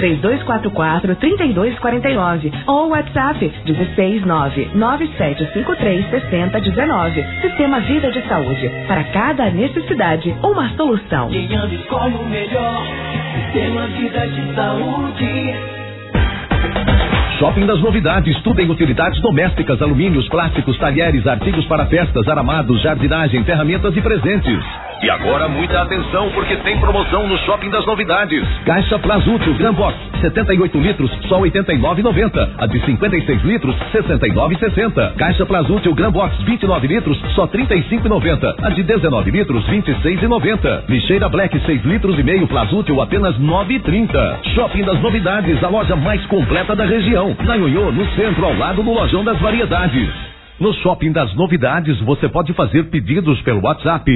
3244-3249 ou WhatsApp 16997536019. Sistema Vida de Saúde. Para cada necessidade, uma solução. Quem anda escolhe o melhor. Sistema Vida de Saúde. Shopping das Novidades, tudo em utilidades domésticas, alumínios, plásticos, talheres, artigos para festas, aramados, jardinagem, ferramentas e presentes. E agora muita atenção, porque tem promoção no Shopping das Novidades. Caixa Plazútil Gran Box, 78 litros, só R$ 89,90. A de 56 litros, R$ 69,60. Caixa Plazútil Gran Box, 29 litros, só R$ 35,90. A de 19 litros, R$ 26,90. Lixeira Black, 6 litros e meio, Plazútil, apenas R$ 9,30. Shopping das Novidades, a loja mais completa da região. Na Ionhô, no centro, ao lado do Lojão das Variedades. No Shopping das Novidades, você pode fazer pedidos pelo WhatsApp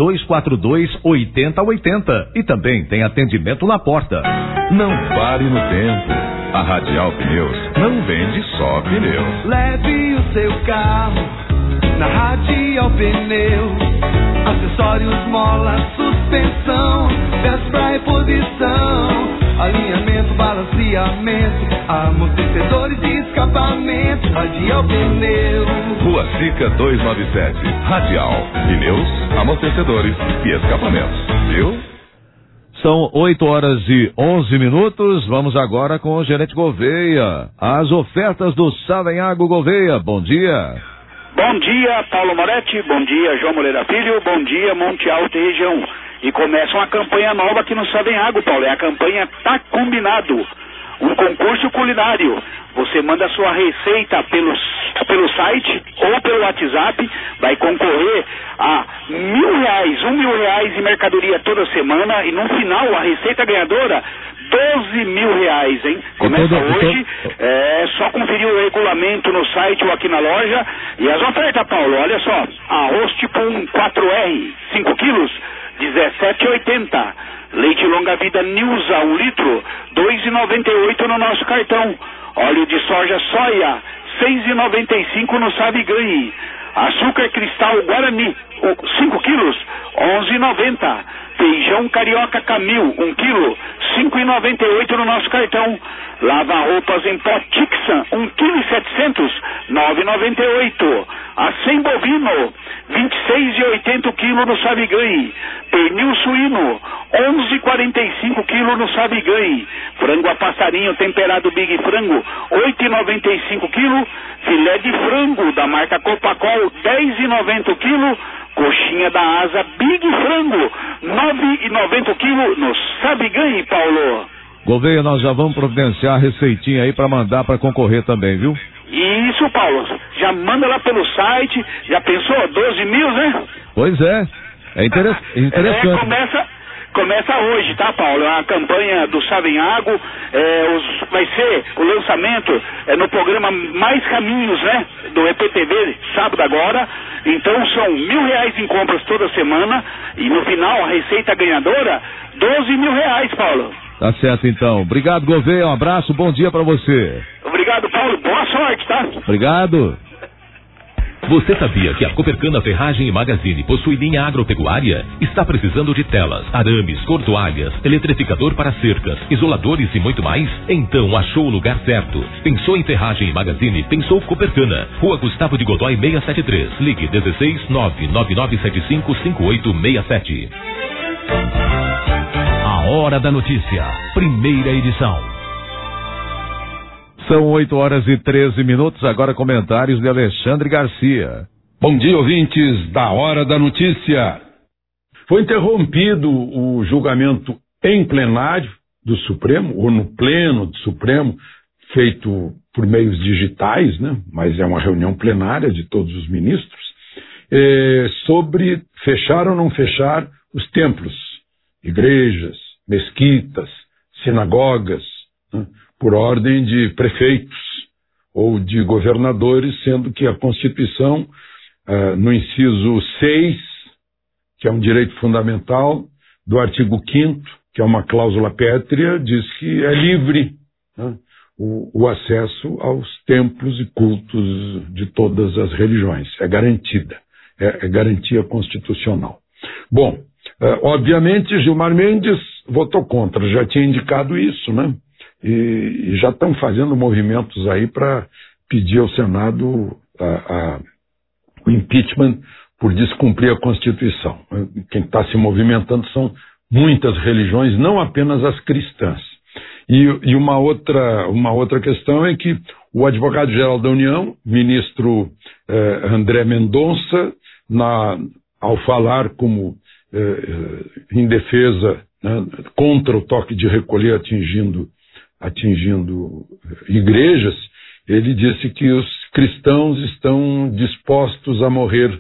3242-8080 e também tem atendimento na porta. Não pare no tempo. A Radial Pneus não vende só pneus. Leve o seu carro na Radial Pneus. Acessórios, mola, suspensão, gás pra reposição, alinhamento, balanceamento, amortecedores e escapamento. Radial Pneus. Rua Sica 297. Radial Pneus, amortecedores e escapamentos. Viu? São 8h11. Vamos agora com o gerente Gouveia. As ofertas do Savenhago Gouveia. Bom dia. Bom dia, Paulo Moretti. Bom dia, João Moreira Filho. Bom dia, Monte Alto e região. E começa uma campanha nova aqui no Savenhago, Paulo. É a campanha Tá Combinado. Um concurso culinário. Você manda a sua receita pelo site ou pelo WhatsApp, vai concorrer a R$1.000, R$1.000 em mercadoria toda semana, e no final a receita ganhadora R$12.000, hein? Começa hoje, só conferir o regulamento no site ou aqui na loja. E as ofertas, Paulo, olha só, arroz tipo 1 4R, 5 quilos, R$17,80. Leite longa vida Nilza, 1 litro, R$2,98 no nosso cartão. Óleo de soja soia, R$6,95 no Sabe Ganhe. Açúcar cristal Guarani, 5 quilos, R$11,90. Feijão carioca Camil, 1 quilo, R$5,98 no nosso cartão. Lava-roupas em pó Tixan, 1,7 kg, R$9,98. Acém bovino, R$26,80 o quilo no Sabe Ganhe. Pernil suíno, R$11,45 quilo no Sabe Ganhe. Frango a passarinho temperado Big Frango, R$8,95 quilo. Filé de frango da marca Copacol, R$10,90 quilo. Coxinha da asa Big Frango, R$9,90 quilo no Sabe Ganhe, Paulo. Gouveia, nós já vamos providenciar a receitinha aí para mandar para concorrer também, viu? Isso, Paulo. Já manda lá pelo site. Já pensou? 12 mil, né? Pois é. É interessante. Começa hoje, tá, Paulo? É uma campanha do Savenhago. Vai ser o lançamento no programa Mais Caminhos, né? Do EPTV, sábado agora. Então são R$1.000 em compras toda semana. E no final, a receita ganhadora, R$12.000, Paulo. Tá certo, então. Obrigado, Gouveia. Um abraço, bom dia pra você. Obrigado, Paulo. Boa sorte, tá? Obrigado. Você sabia que a Copercana Ferragem e Magazine possui linha agropecuária? Está precisando de telas, arames, cortoalhas, eletrificador para cercas, isoladores e muito mais? Então achou o lugar certo. Pensou em Ferragem e Magazine? Pensou Copercana. Rua Gustavo de Godoy 673. Ligue 16 99975 5867. A Hora da Notícia, primeira edição. São 8h13, agora comentários de Alexandre Garcia. Bom dia, ouvintes da Hora da Notícia. Foi interrompido o julgamento em plenário do Supremo, ou no pleno do Supremo, feito por meios digitais, né? Mas é uma reunião plenária de todos os ministros, sobre fechar ou não fechar os templos, igrejas, mesquitas, sinagogas, né? Por ordem de prefeitos ou de governadores, sendo que a Constituição, no inciso 6, que é um direito fundamental, do artigo 5º, que é uma cláusula pétrea, diz que é livre, né, o acesso aos templos e cultos de todas as religiões. É garantida, é garantia constitucional. Bom, obviamente Gilmar Mendes votou contra, já tinha indicado isso, né? E já estão fazendo movimentos aí para pedir ao Senado o impeachment por descumprir a Constituição. Quem está se movimentando são muitas religiões, não apenas as cristãs. E uma outra questão é que o advogado-geral da União, ministro André Mendonça, ao falar como em defesa, né, contra o toque de recolher atingindo igrejas, ele disse que os cristãos estão dispostos a morrer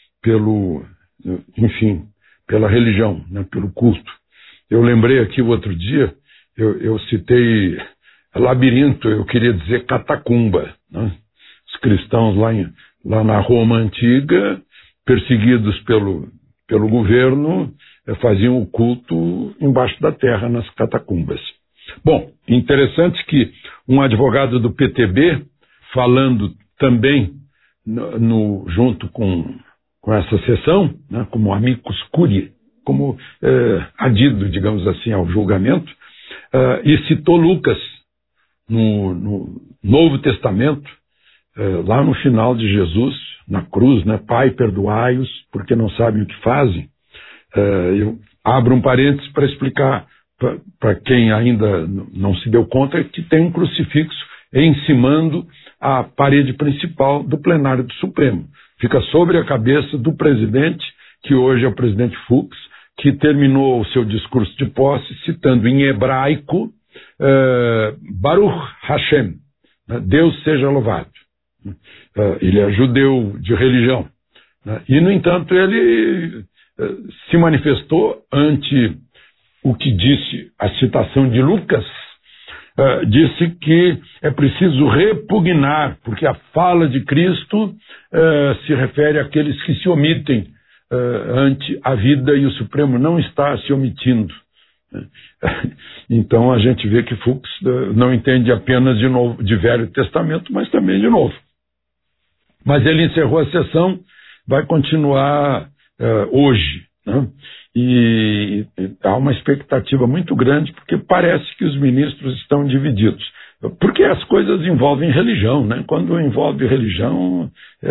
pela religião, né, pelo culto. Eu lembrei aqui o outro dia, eu citei labirinto, eu queria dizer catacumba, né? Os cristãos lá na Roma antiga, perseguidos pelo governo, faziam o culto embaixo da terra, nas catacumbas. Bom, interessante que um advogado do PTB, falando também junto com essa sessão, né, como amicus curiae, como adido, digamos assim, ao julgamento, e citou Lucas no Novo Testamento, lá no final de Jesus, na cruz, né, Pai, perdoai-os, porque não sabem o que fazem. Eu abro um parênteses para explicar para quem ainda não se deu conta que tem um crucifixo encimando a parede principal do plenário do Supremo. Fica sobre a cabeça do presidente, que hoje é o presidente Fux, que terminou o seu discurso de posse citando em hebraico Baruch Hashem, né, Deus seja louvado. Ele é judeu de religião, né, e, no entanto, ele se manifestou ante o que disse a citação de Lucas, disse que é preciso repugnar, porque a fala de Cristo se refere àqueles que se omitem ante a vida, e o Supremo não está se omitindo. Então a gente vê que Fux não entende apenas de Velho Testamento, mas também de Novo. Mas ele encerrou a sessão, vai continuar hoje, né? E há uma expectativa muito grande, porque parece que os ministros estão divididos. Porque as coisas envolvem religião, né? Quando envolve religião,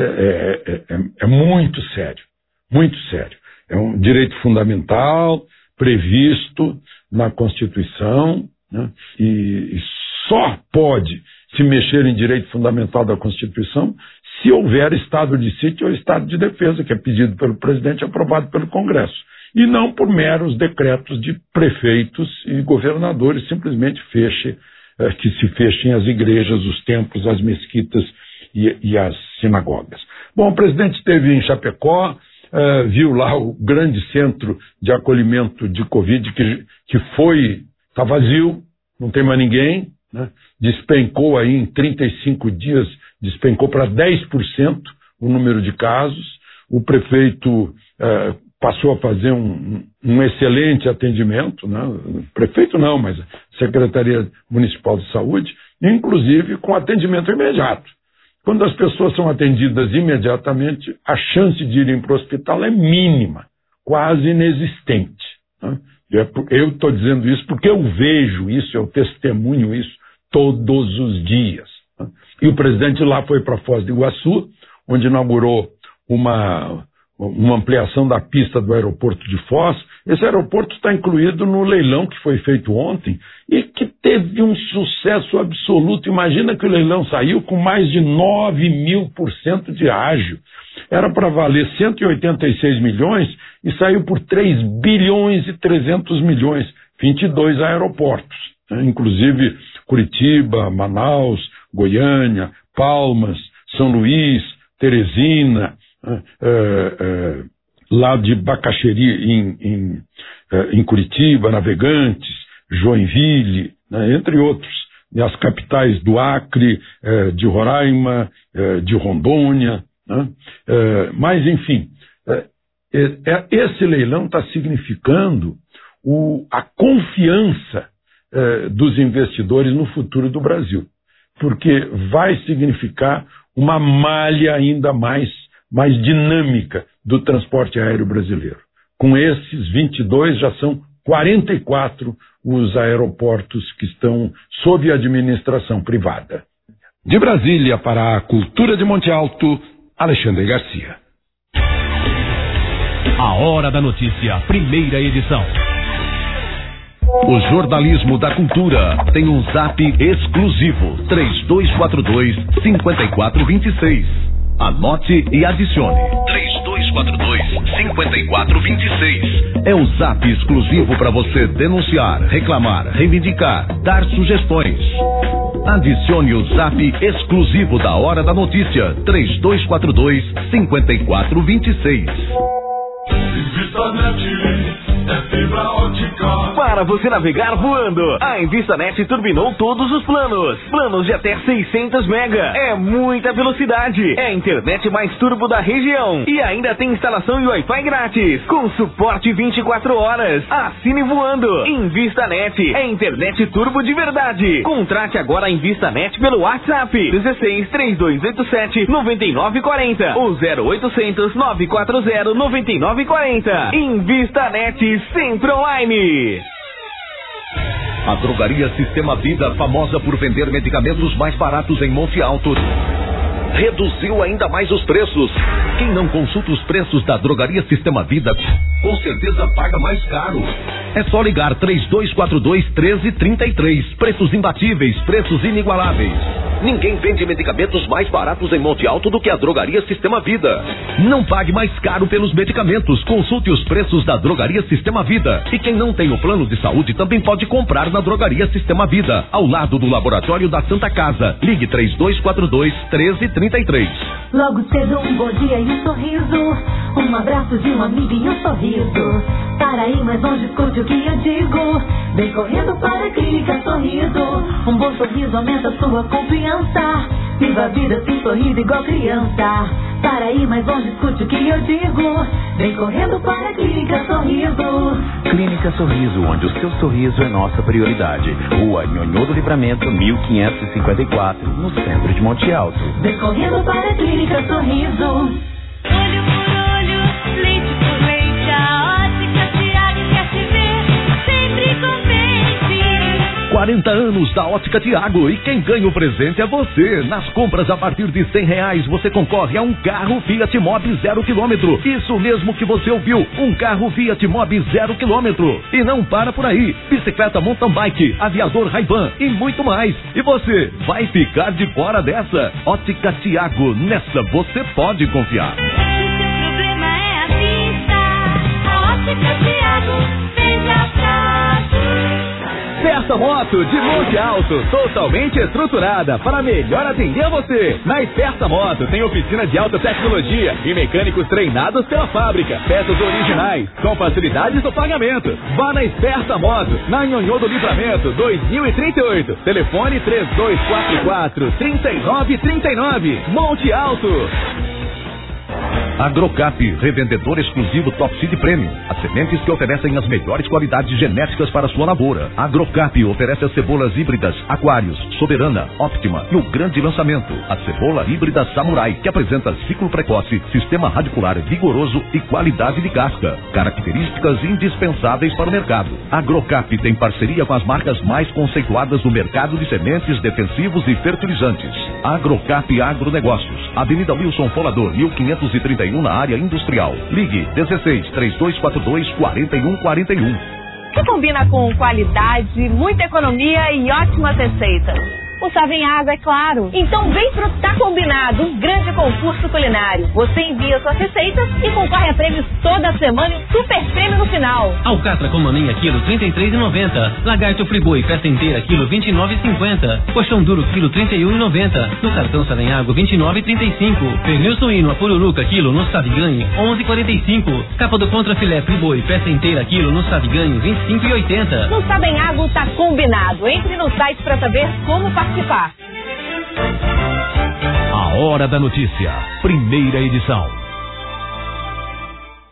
é muito sério, muito sério. É um direito fundamental, previsto na Constituição, né? E só pode se mexer em direito fundamental da Constituição se houver estado de sítio ou estado de defesa, que é pedido pelo presidente e aprovado pelo Congresso. E não por meros decretos de prefeitos e governadores, simplesmente que se fechem as igrejas, os templos, as mesquitas e as sinagogas. Bom, o presidente esteve em Chapecó, viu lá o grande centro de acolhimento de Covid, que está vazio, não tem mais ninguém, né? Despencou aí em 35 dias, despencou para 10% o número de casos. O prefeito passou a fazer um excelente atendimento, né? Prefeito não, mas Secretaria Municipal de Saúde, inclusive com atendimento imediato. Quando as pessoas são atendidas imediatamente, a chance de irem para o hospital é mínima, quase inexistente, né? Eu estou dizendo isso porque eu vejo isso, eu testemunho isso todos os dias, né? E o presidente lá foi para Foz do Iguaçu, onde inaugurou uma ampliação da pista do aeroporto de Foz. Esse aeroporto está incluído no leilão que foi feito ontem e que teve um sucesso absoluto. Imagina que o leilão saiu com mais de 9.000% de ágio. Era para valer 186 milhões e saiu por 3 bilhões e 300 milhões, 22 aeroportos, né? Inclusive Curitiba, Manaus, Goiânia, Palmas, São Luís, Teresina, lá de Bacaxeri em Curitiba, Navegantes, Joinville, né, entre outros, e as capitais do Acre, de Roraima, de Rondônia, né? Mas, enfim, esse leilão está significando a confiança dos investidores no futuro do Brasil. porque vai significar uma malha ainda mais dinâmica do transporte aéreo brasileiro. Com esses 22, já são 44 os aeroportos que estão sob administração privada. De Brasília para a Cultura de Monte Alto, Alexandre Garcia. A Hora da Notícia, primeira edição. O jornalismo da cultura tem um zap exclusivo, 3242-5426. Anote e adicione. 3242-5426. É o zap exclusivo para você denunciar, reclamar, reivindicar, dar sugestões. Adicione o zap exclusivo da Hora da Notícia, 3242-5426. Para você navegar voando, a InvistaNet turbinou todos os planos. Planos de até 600 mega. É muita velocidade. É a internet mais turbo da região. E ainda tem instalação e Wi-Fi grátis. Com suporte 24 horas. Assine voando. InvistaNet. É internet turbo de verdade. Contrate agora a InvistaNet pelo WhatsApp 16 3287 9940 ou 0800 940 9940. InvistaNet sempre online. A drogaria Sistema Vida, famosa por vender medicamentos mais baratos em Monte Alto, reduziu ainda mais os preços. Quem não consulta os preços da drogaria Sistema Vida, com certeza paga mais caro. É só ligar 3242-1333. Preços imbatíveis, preços inigualáveis. Ninguém vende medicamentos mais baratos em Monte Alto do que a drogaria Sistema Vida. Não pague mais caro pelos medicamentos. Consulte os preços da drogaria Sistema Vida. E quem não tem o plano de saúde também pode comprar na drogaria Sistema Vida, ao lado do laboratório da Santa Casa. Ligue 3242-1333. Logo cedo um bom dia e um sorriso, um abraço de um amigo e um sorriso. Para aí, mas não discute o que eu digo. Vem correndo para a Clínica Sorriso. Um bom sorriso aumenta sua confiança. Viva a vida sem sorriso igual criança. Para aí, mas não discute o que eu digo. Vem correndo para a Clínica Sorriso. Clínica Sorriso, onde o seu sorriso é nossa prioridade. Rua Nhonhô do Livramento, 1554, no centro de Monte Alto. Vem correndo para a Clínica Sorriso. Olho por olho, leite por leite, a Ótica Tiago quer te ver sempre contente. 40 anos da Ótica Tiago, e quem ganha o presente é você. Nas compras a partir de R$100 você concorre a um carro Fiat Mobi 0 km. Isso mesmo que você ouviu, um carro Fiat Mobi 0 km. E não para por aí, bicicleta mountain bike, aviador Ray-Ban e muito mais. E você vai ficar de fora dessa? Ótica Tiago, nessa você pode confiar. O problema é a vista, a Ótica Tiago veja fácil. Esperta Moto de Monte Alto, totalmente estruturada para melhor atender você. Na Esperta Moto tem oficina de alta tecnologia e mecânicos treinados pela fábrica. Peças originais, com facilidades no pagamento. Vá na Esperta Moto, na Nhonhô do Livramento, 2038. Telefone 3244-3939. Monte Alto. Agrocap, revendedor exclusivo Top Seed Premium. As sementes que oferecem as melhores qualidades genéticas para sua lavoura. Agrocap oferece as cebolas híbridas Aquários, Soberana, Optima e o grande lançamento, a cebola híbrida Samurai, que apresenta ciclo precoce, sistema radicular vigoroso e qualidade de casca. Características indispensáveis para o mercado. Agrocap tem parceria com as marcas mais conceituadas do mercado de sementes, defensivos e fertilizantes. Agrocap Agronegócios, Avenida Wilson Folador, 1531, na área industrial. Ligue 16 3242 4141. Que combina com qualidade, muita economia e ótimas receitas. O Savenhago, é claro. Então vem pro Tá Combinado, um grande concurso culinário. Você envia suas receitas e concorre a prêmios toda semana e um super prêmio no final. Alcatra com maninha, quilo R$33,90. Lagarto friboi, peça inteira, quilo R$29,50. Colchão duro, quilo R$31,90. No cartão Savenhago, R$29,35. Pernil suíno, a pururuca, quilo, no Saviganhe, R$11,45. Capa do contra filé friboi, peça inteira, quilo, no Saviganhe, R$25,80. No Savenhago Tá Combinado. Entre no site para saber como participar. A Hora da Notícia, primeira edição.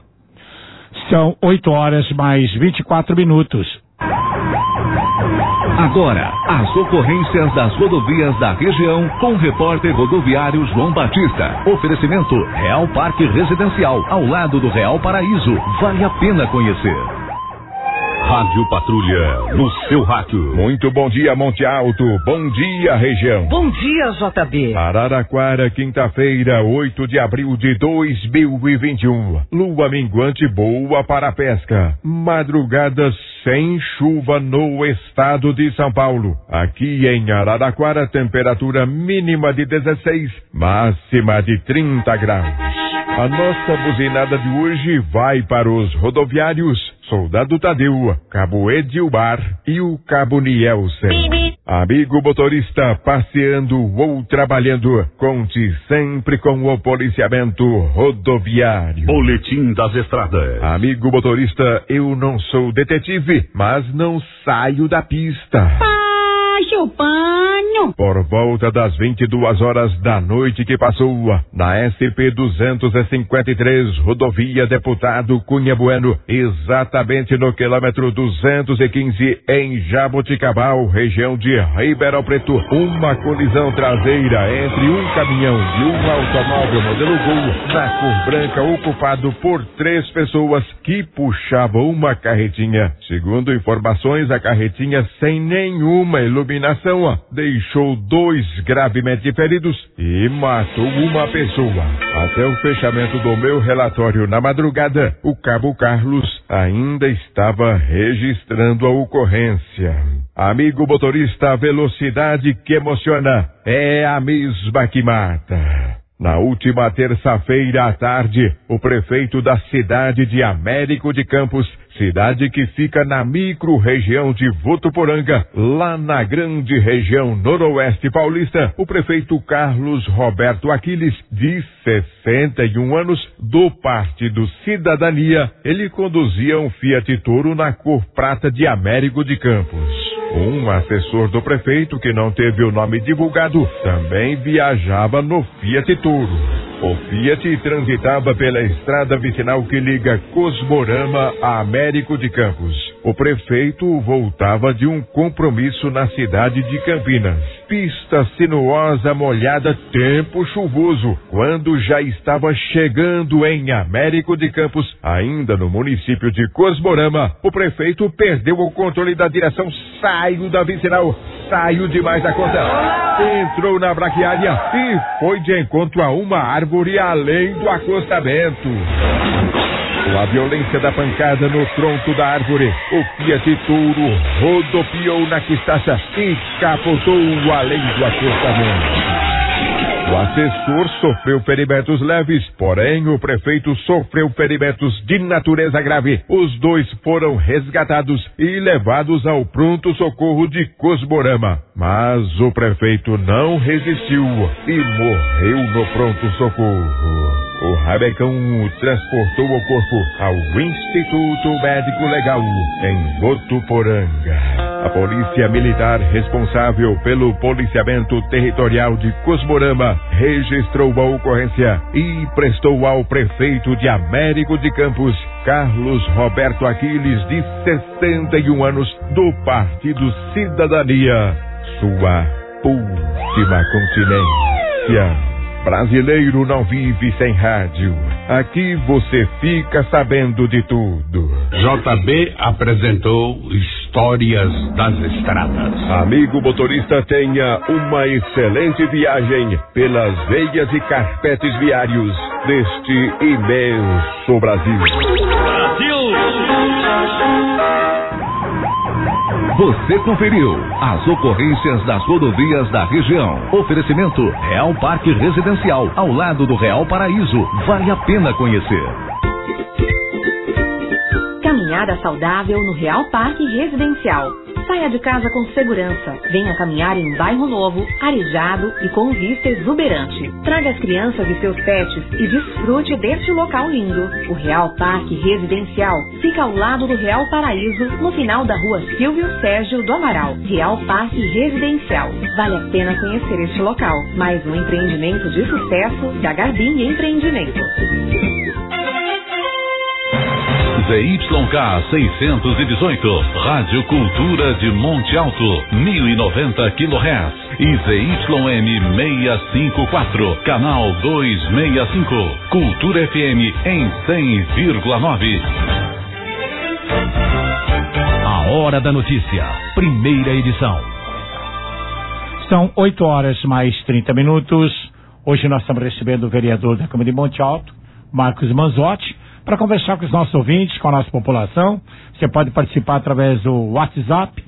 São 8 horas mais 24 minutos. Agora, as ocorrências das rodovias da região com o repórter rodoviário João Batista. Oferecimento Real Parque Residencial, ao lado do Real Paraíso. Vale a pena conhecer. Rádio Patrulha, no seu rádio. Muito bom dia, Monte Alto. Bom dia, região. Bom dia, JB. Araraquara, quinta-feira, 8 de abril de 2021. Lua minguante boa para a pesca. Madrugada sem chuva no estado de São Paulo. Aqui em Araraquara, temperatura mínima de 16, máxima de 30 graus. A nossa buzinada de hoje vai para os rodoviários Soldado Tadeu, Cabo Edilbar e o Cabo Nielsen. Amigo motorista, passeando ou trabalhando, conte sempre com o policiamento rodoviário. Boletim das Estradas. Amigo motorista, eu não sou detetive, mas não saio da pista. O panho. Por volta das 22 horas da noite que passou, na SP-253, rodovia Deputado Cunha Bueno, exatamente no quilômetro 215, em Jaboticabal, região de Ribeirão Preto, uma colisão traseira entre um caminhão e um automóvel modelo Gol, na cor branca, ocupado por 3 pessoas que puxavam uma carretinha. Segundo informações, a carretinha sem nenhuma iluminação deixou 2 gravemente feridos e matou uma pessoa. Até o fechamento do meu relatório na madrugada, o Cabo Carlos ainda estava registrando a ocorrência. Amigo motorista, a velocidade que emociona é a mesma que mata. Na última terça-feira à tarde, o prefeito da cidade de Américo de Campos, cidade que fica na micro-região de Votuporanga, lá na grande região noroeste paulista, o prefeito Carlos Roberto Aquiles, de 61 anos, do Partido Cidadania, ele conduzia um Fiat Toro na cor prata de Américo de Campos. Um assessor do prefeito, que não teve o nome divulgado, também viajava no Fiat Toro. O Fiat transitava pela estrada vicinal que liga Cosmorama a Américo de Campos. O prefeito voltava de um compromisso na cidade de Campinas. Pista sinuosa, molhada, tempo chuvoso. Quando já estava chegando em Américo de Campos, ainda no município de Cosmorama, o prefeito perdeu o controle da direção, saiu da vicinal, saiu demais da conta, entrou na braquiária e foi de encontro a uma árvore além do acostamento. Com a violência da pancada no tronco da árvore, o Fiat Toro rodopiou na quistaça e capotou além do acostamento. O assessor sofreu ferimentos leves, porém o prefeito sofreu ferimentos de natureza grave. Os 2 foram resgatados e levados ao pronto-socorro de Cosmorama. Mas o prefeito não resistiu e morreu no pronto-socorro. O rabecão transportou o corpo ao Instituto Médico Legal, em Votuporanga. A polícia militar responsável pelo policiamento territorial de Cosmorama registrou a ocorrência e prestou ao prefeito de Américo de Campos, Carlos Roberto Aquiles, de 61 anos, do Partido Cidadania, sua última continência. Brasileiro não vive sem rádio. Aqui você fica sabendo de tudo. JB apresentou Histórias das Estradas. Amigo motorista, tenha uma excelente viagem pelas veias e carpetes viários deste imenso Brasil. Você conferiu as ocorrências das rodovias da região. Oferecimento Real Parque Residencial, ao lado do Real Paraíso. Vale a pena conhecer. Caminhada saudável no Real Parque Residencial. Saia de casa com segurança. Venha caminhar em um bairro novo, arejado e com vista exuberante. Traga as crianças e seus pets e desfrute deste local lindo. O Real Parque Residencial fica ao lado do Real Paraíso, no final da rua Silvio Sérgio do Amaral. Real Parque Residencial. Vale a pena conhecer este local. Mais um empreendimento de sucesso da Garbim Empreendimento. ZYK 618, Rádio Cultura de Monte Alto, 1090 kHz. E ZYM 654, canal 265, Cultura FM em 100,9. A Hora da Notícia, primeira edição. São 8 horas mais 30 minutos. Hoje nós estamos recebendo o vereador da Câmara de Monte Alto, Marcos Manzotti, para conversar com os nossos ouvintes, com a nossa população. Você pode participar através do WhatsApp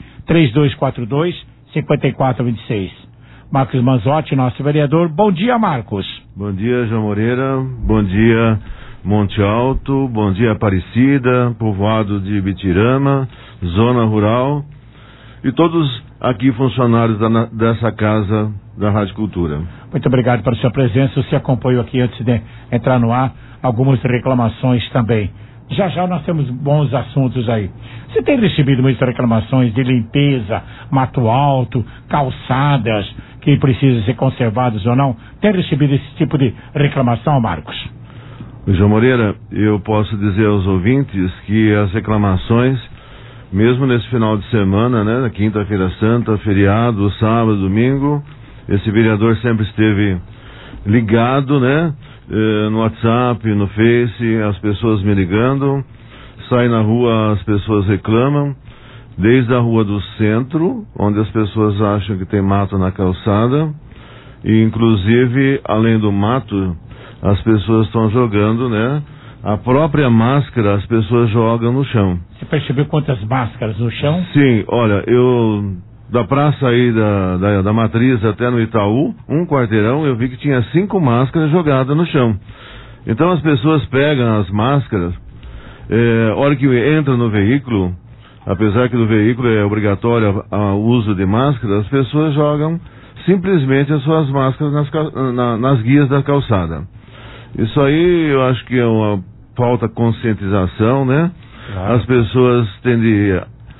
3242-5426. Marcos Manzotti, nosso vereador. Bom dia, Marcos. Bom dia, João Moreira. Bom dia, Monte Alto. Bom dia, Aparecida, povoado de Bitirama, zona rural. E todos aqui funcionários dessa casa da Rádio Cultura. Muito obrigado pela sua presença. Você acompanhou aqui, antes de entrar no ar, algumas reclamações também. Já já nós temos bons assuntos aí. Você tem recebido muitas reclamações de limpeza, mato alto, calçadas que precisam ser conservadas ou não? Tem recebido esse tipo de reclamação, Marcos? João Moreira, eu posso dizer aos ouvintes que as reclamações, mesmo nesse final de semana, né, na quinta-feira santa, feriado, sábado, domingo, esse vereador sempre esteve ligado, né, no WhatsApp, no Face, as pessoas me ligando, sai na rua, as pessoas reclamam, desde a rua do centro, onde as pessoas acham que tem mato na calçada, e inclusive, além do mato, as pessoas estão jogando, né, a própria máscara, as pessoas jogam no chão. Você percebeu quantas máscaras no chão? Sim, olha, da praça aí da Matriz até no Itaú, um quarteirão, eu vi que tinha 5 máscaras jogadas no chão. Então as pessoas pegam as máscaras, hora que entra no veículo, apesar que no veículo é obrigatório o uso de máscara, as pessoas jogam simplesmente as suas máscaras nas guias da calçada. Isso aí eu acho que é uma falta de conscientização, né? Claro. As pessoas tendem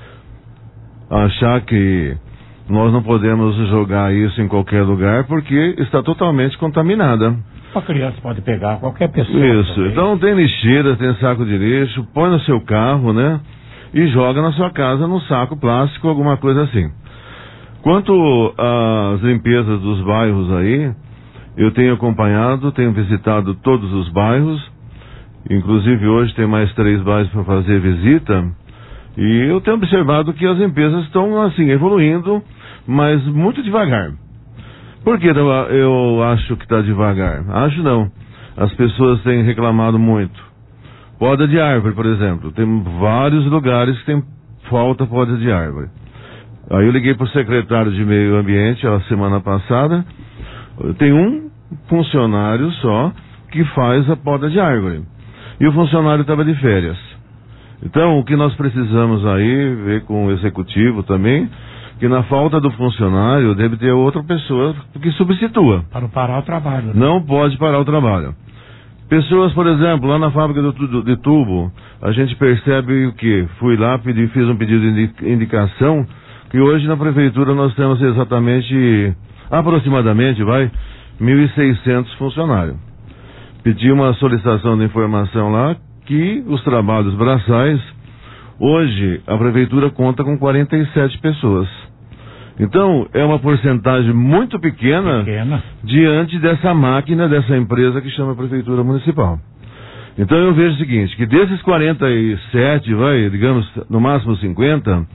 a achar que nós não podemos jogar isso em qualquer lugar porque está totalmente contaminada. Uma criança pode pegar, qualquer pessoa. Isso, também. Então tem lixeira, tem saco de lixo, põe no seu carro, né? E joga na sua casa num saco plástico, alguma coisa assim. Quanto às limpezas dos bairros aí, eu tenho acompanhado, tenho visitado todos os bairros, inclusive hoje tem mais 3 bairros para fazer visita, e eu tenho observado que as limpezas estão assim, evoluindo, mas muito devagar. Por que eu acho que está devagar? Acho não. As pessoas têm reclamado muito. Poda de árvore, por exemplo. Tem vários lugares que tem falta poda de árvore. Aí eu liguei para o secretário de Meio Ambiente a semana passada. Tem um funcionário só que faz a poda de árvore. E o funcionário estava de férias. Então, o que nós precisamos aí, ver com o executivo também, que na falta do funcionário deve ter outra pessoa que substitua. Para não parar o trabalho. Né? Não pode parar o trabalho. Pessoas, por exemplo, lá na fábrica de tubo, a gente percebe o que? Fui lá, fiz um pedido de indicação, que hoje na prefeitura nós temos aproximadamente, 1.600 funcionários. Pedi uma solicitação de informação lá, que os trabalhos braçais, hoje a prefeitura conta com 47 pessoas. Então, é uma porcentagem muito pequena diante dessa máquina, dessa empresa que chama Prefeitura Municipal. Então eu vejo o seguinte, que desses 47, digamos, no máximo 50,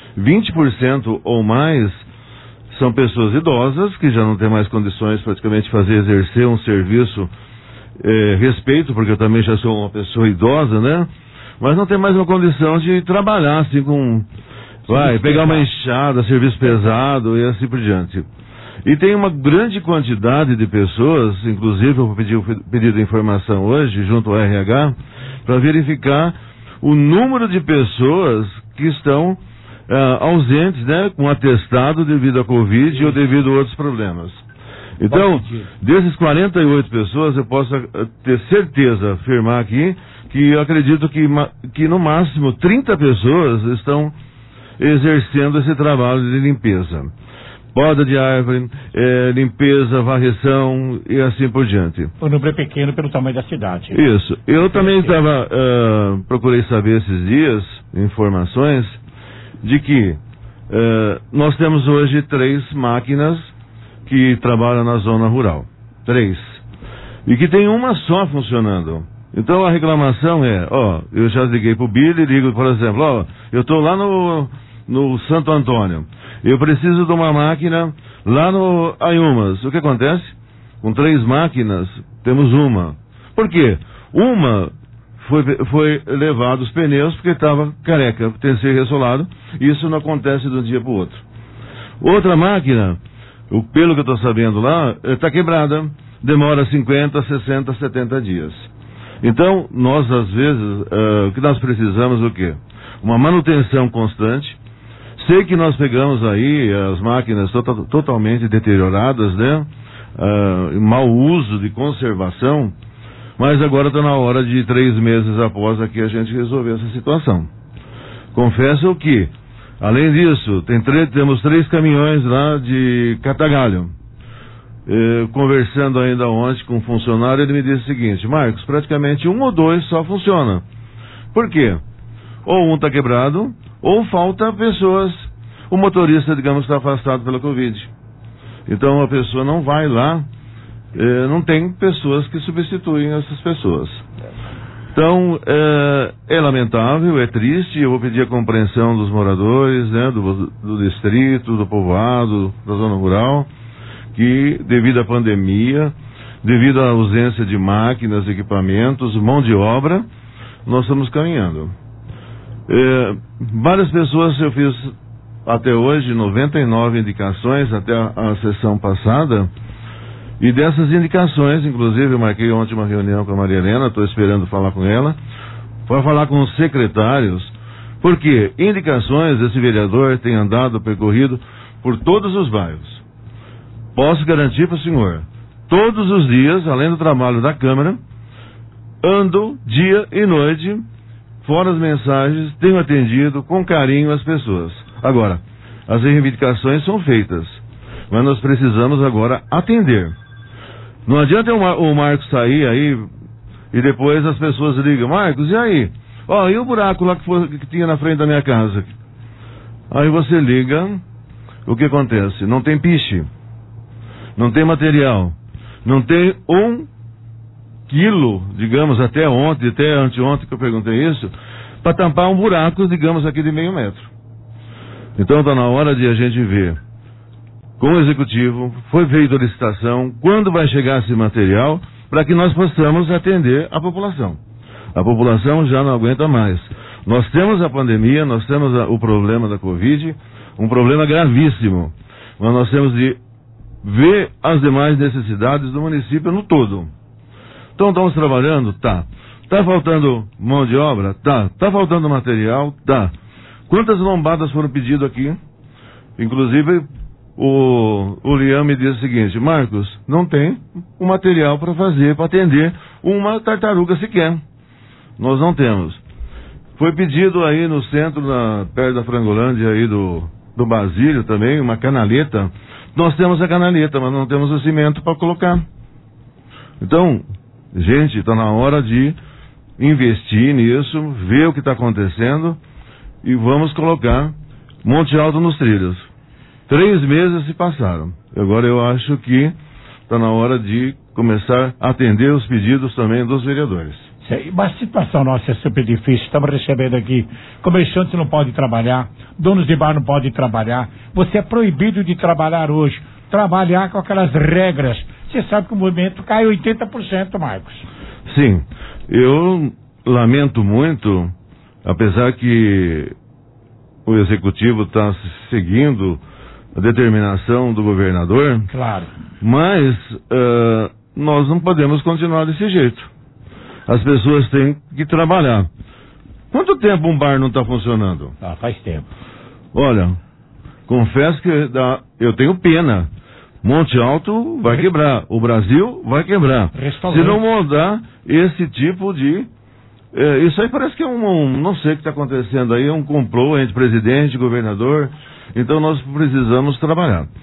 20% ou mais são pessoas idosas, que já não têm mais condições praticamente de exercer um serviço respeito, porque eu também já sou uma pessoa idosa, né? Mas não tem mais uma condição de trabalhar assim com... pegar uma enxada, serviço pesado e assim por diante. E tem uma grande quantidade de pessoas, inclusive eu pedi de informação hoje, junto ao RH, para verificar o número de pessoas que estão ausentes, né? Com atestado devido à Covid ou devido a outros problemas. Então, desses 48 pessoas, eu posso ter certeza, afirmar aqui, que eu acredito que no máximo 30 pessoas estão exercendo esse trabalho de limpeza. poda de árvore, limpeza, varreção e assim por diante. O número é pequeno pelo tamanho da cidade. Isso. Eu também procurei saber esses dias informações de que nós temos hoje 3 máquinas que trabalham na zona rural. 3. E que tem uma só funcionando. Então a reclamação eu já liguei pro Billy, ligo, por exemplo, eu estou lá no Santo Antônio, eu preciso de uma máquina lá no Ayumas. O que acontece? Com 3 máquinas, temos uma. Por quê? Uma foi levado os pneus porque estava careca, tem que ser ressolado. Isso não acontece de um dia para o outro. Outra máquina, pelo que eu estou sabendo lá, está quebrada, demora 50, 60, 70 dias. Então, nós às vezes, o que nós precisamos o quê? Uma manutenção constante. Sei que nós pegamos aí as máquinas totalmente deterioradas, né? Mau uso de conservação, mas agora está na hora de 3 meses após aqui a gente resolver essa situação. Confesso que, além disso, temos 3 caminhões lá de Catagalho. Conversando ainda ontem com um funcionário, ele me disse o seguinte: Marcos, praticamente 1 ou 2 só funciona. Por quê? Ou um está quebrado, ou falta pessoas. O motorista, digamos, está afastado pela Covid. Então a pessoa não vai lá, não tem pessoas que substituem essas pessoas. Então é lamentável, é triste. Eu vou pedir a compreensão dos moradores, né, do distrito, do povoado, da zona rural, que devido à pandemia, devido à ausência de máquinas, equipamentos, mão de obra, nós estamos caminhando. Várias pessoas, eu fiz até hoje 99 indicações até a sessão passada, e dessas indicações, inclusive eu marquei ontem uma reunião com a Maria Helena, estou esperando falar com ela, para falar com os secretários, porque indicações esse vereador tem andado, percorrido por todos os bairros. Posso garantir para o senhor, todos os dias, além do trabalho da Câmara, ando dia e noite, fora as mensagens, tenho atendido com carinho as pessoas. Agora, as reivindicações são feitas, mas nós precisamos agora atender. Não adianta o Marcos sair aí e depois as pessoas ligam: Marcos, e aí? E o buraco lá que tinha na frente da minha casa? Aí você liga, o que acontece? Não tem piche, não tem material, não tem 1 quilo, digamos, até ontem, até anteontem que eu perguntei isso, para tampar um buraco, digamos, aqui de meio metro. Então está na hora de a gente ver com o executivo, foi feita a licitação, quando vai chegar esse material, para que nós possamos atender a população. A população já não aguenta mais. Nós temos a pandemia, nós temos o problema da Covid, um problema gravíssimo, mas nós temos de ver as demais necessidades do município no todo. Então estamos trabalhando? Tá. Tá faltando mão de obra? Tá. Tá faltando material? Tá. Quantas lombadas foram pedidas aqui? Inclusive, o Liam me disse o seguinte: Marcos, não tem o material para fazer, para atender uma tartaruga sequer. Nós não temos. Foi pedido aí no centro, perto da Frangolândia, aí do Basílio também, uma canaleta. Nós temos a canaleta, mas não temos o cimento para colocar. Então, gente, está na hora de investir nisso, ver o que está acontecendo e vamos colocar Monte Alto nos trilhos. 3 meses se passaram. Agora eu acho que está na hora de começar a atender os pedidos também dos vereadores. Mas a situação nossa é super difícil. Estamos recebendo aqui, comerciantes não podem trabalhar, donos de bar não podem trabalhar. Você é proibido de trabalhar hoje. Trabalhar com aquelas regras. Você sabe que o movimento cai 80%, Marcos. Sim, eu lamento muito, apesar que o executivo está seguindo a determinação do governador. Claro. Mas nós não podemos continuar desse jeito. As pessoas têm que trabalhar. Quanto tempo um bar não está funcionando? Faz tempo. Olha, confesso que eu tenho pena. Monte Alto vai quebrar, o Brasil vai quebrar. Se não mudar esse tipo de... isso aí parece que é não sei o que está acontecendo aí, é um complô entre presidente e governador. Então nós precisamos trabalhar.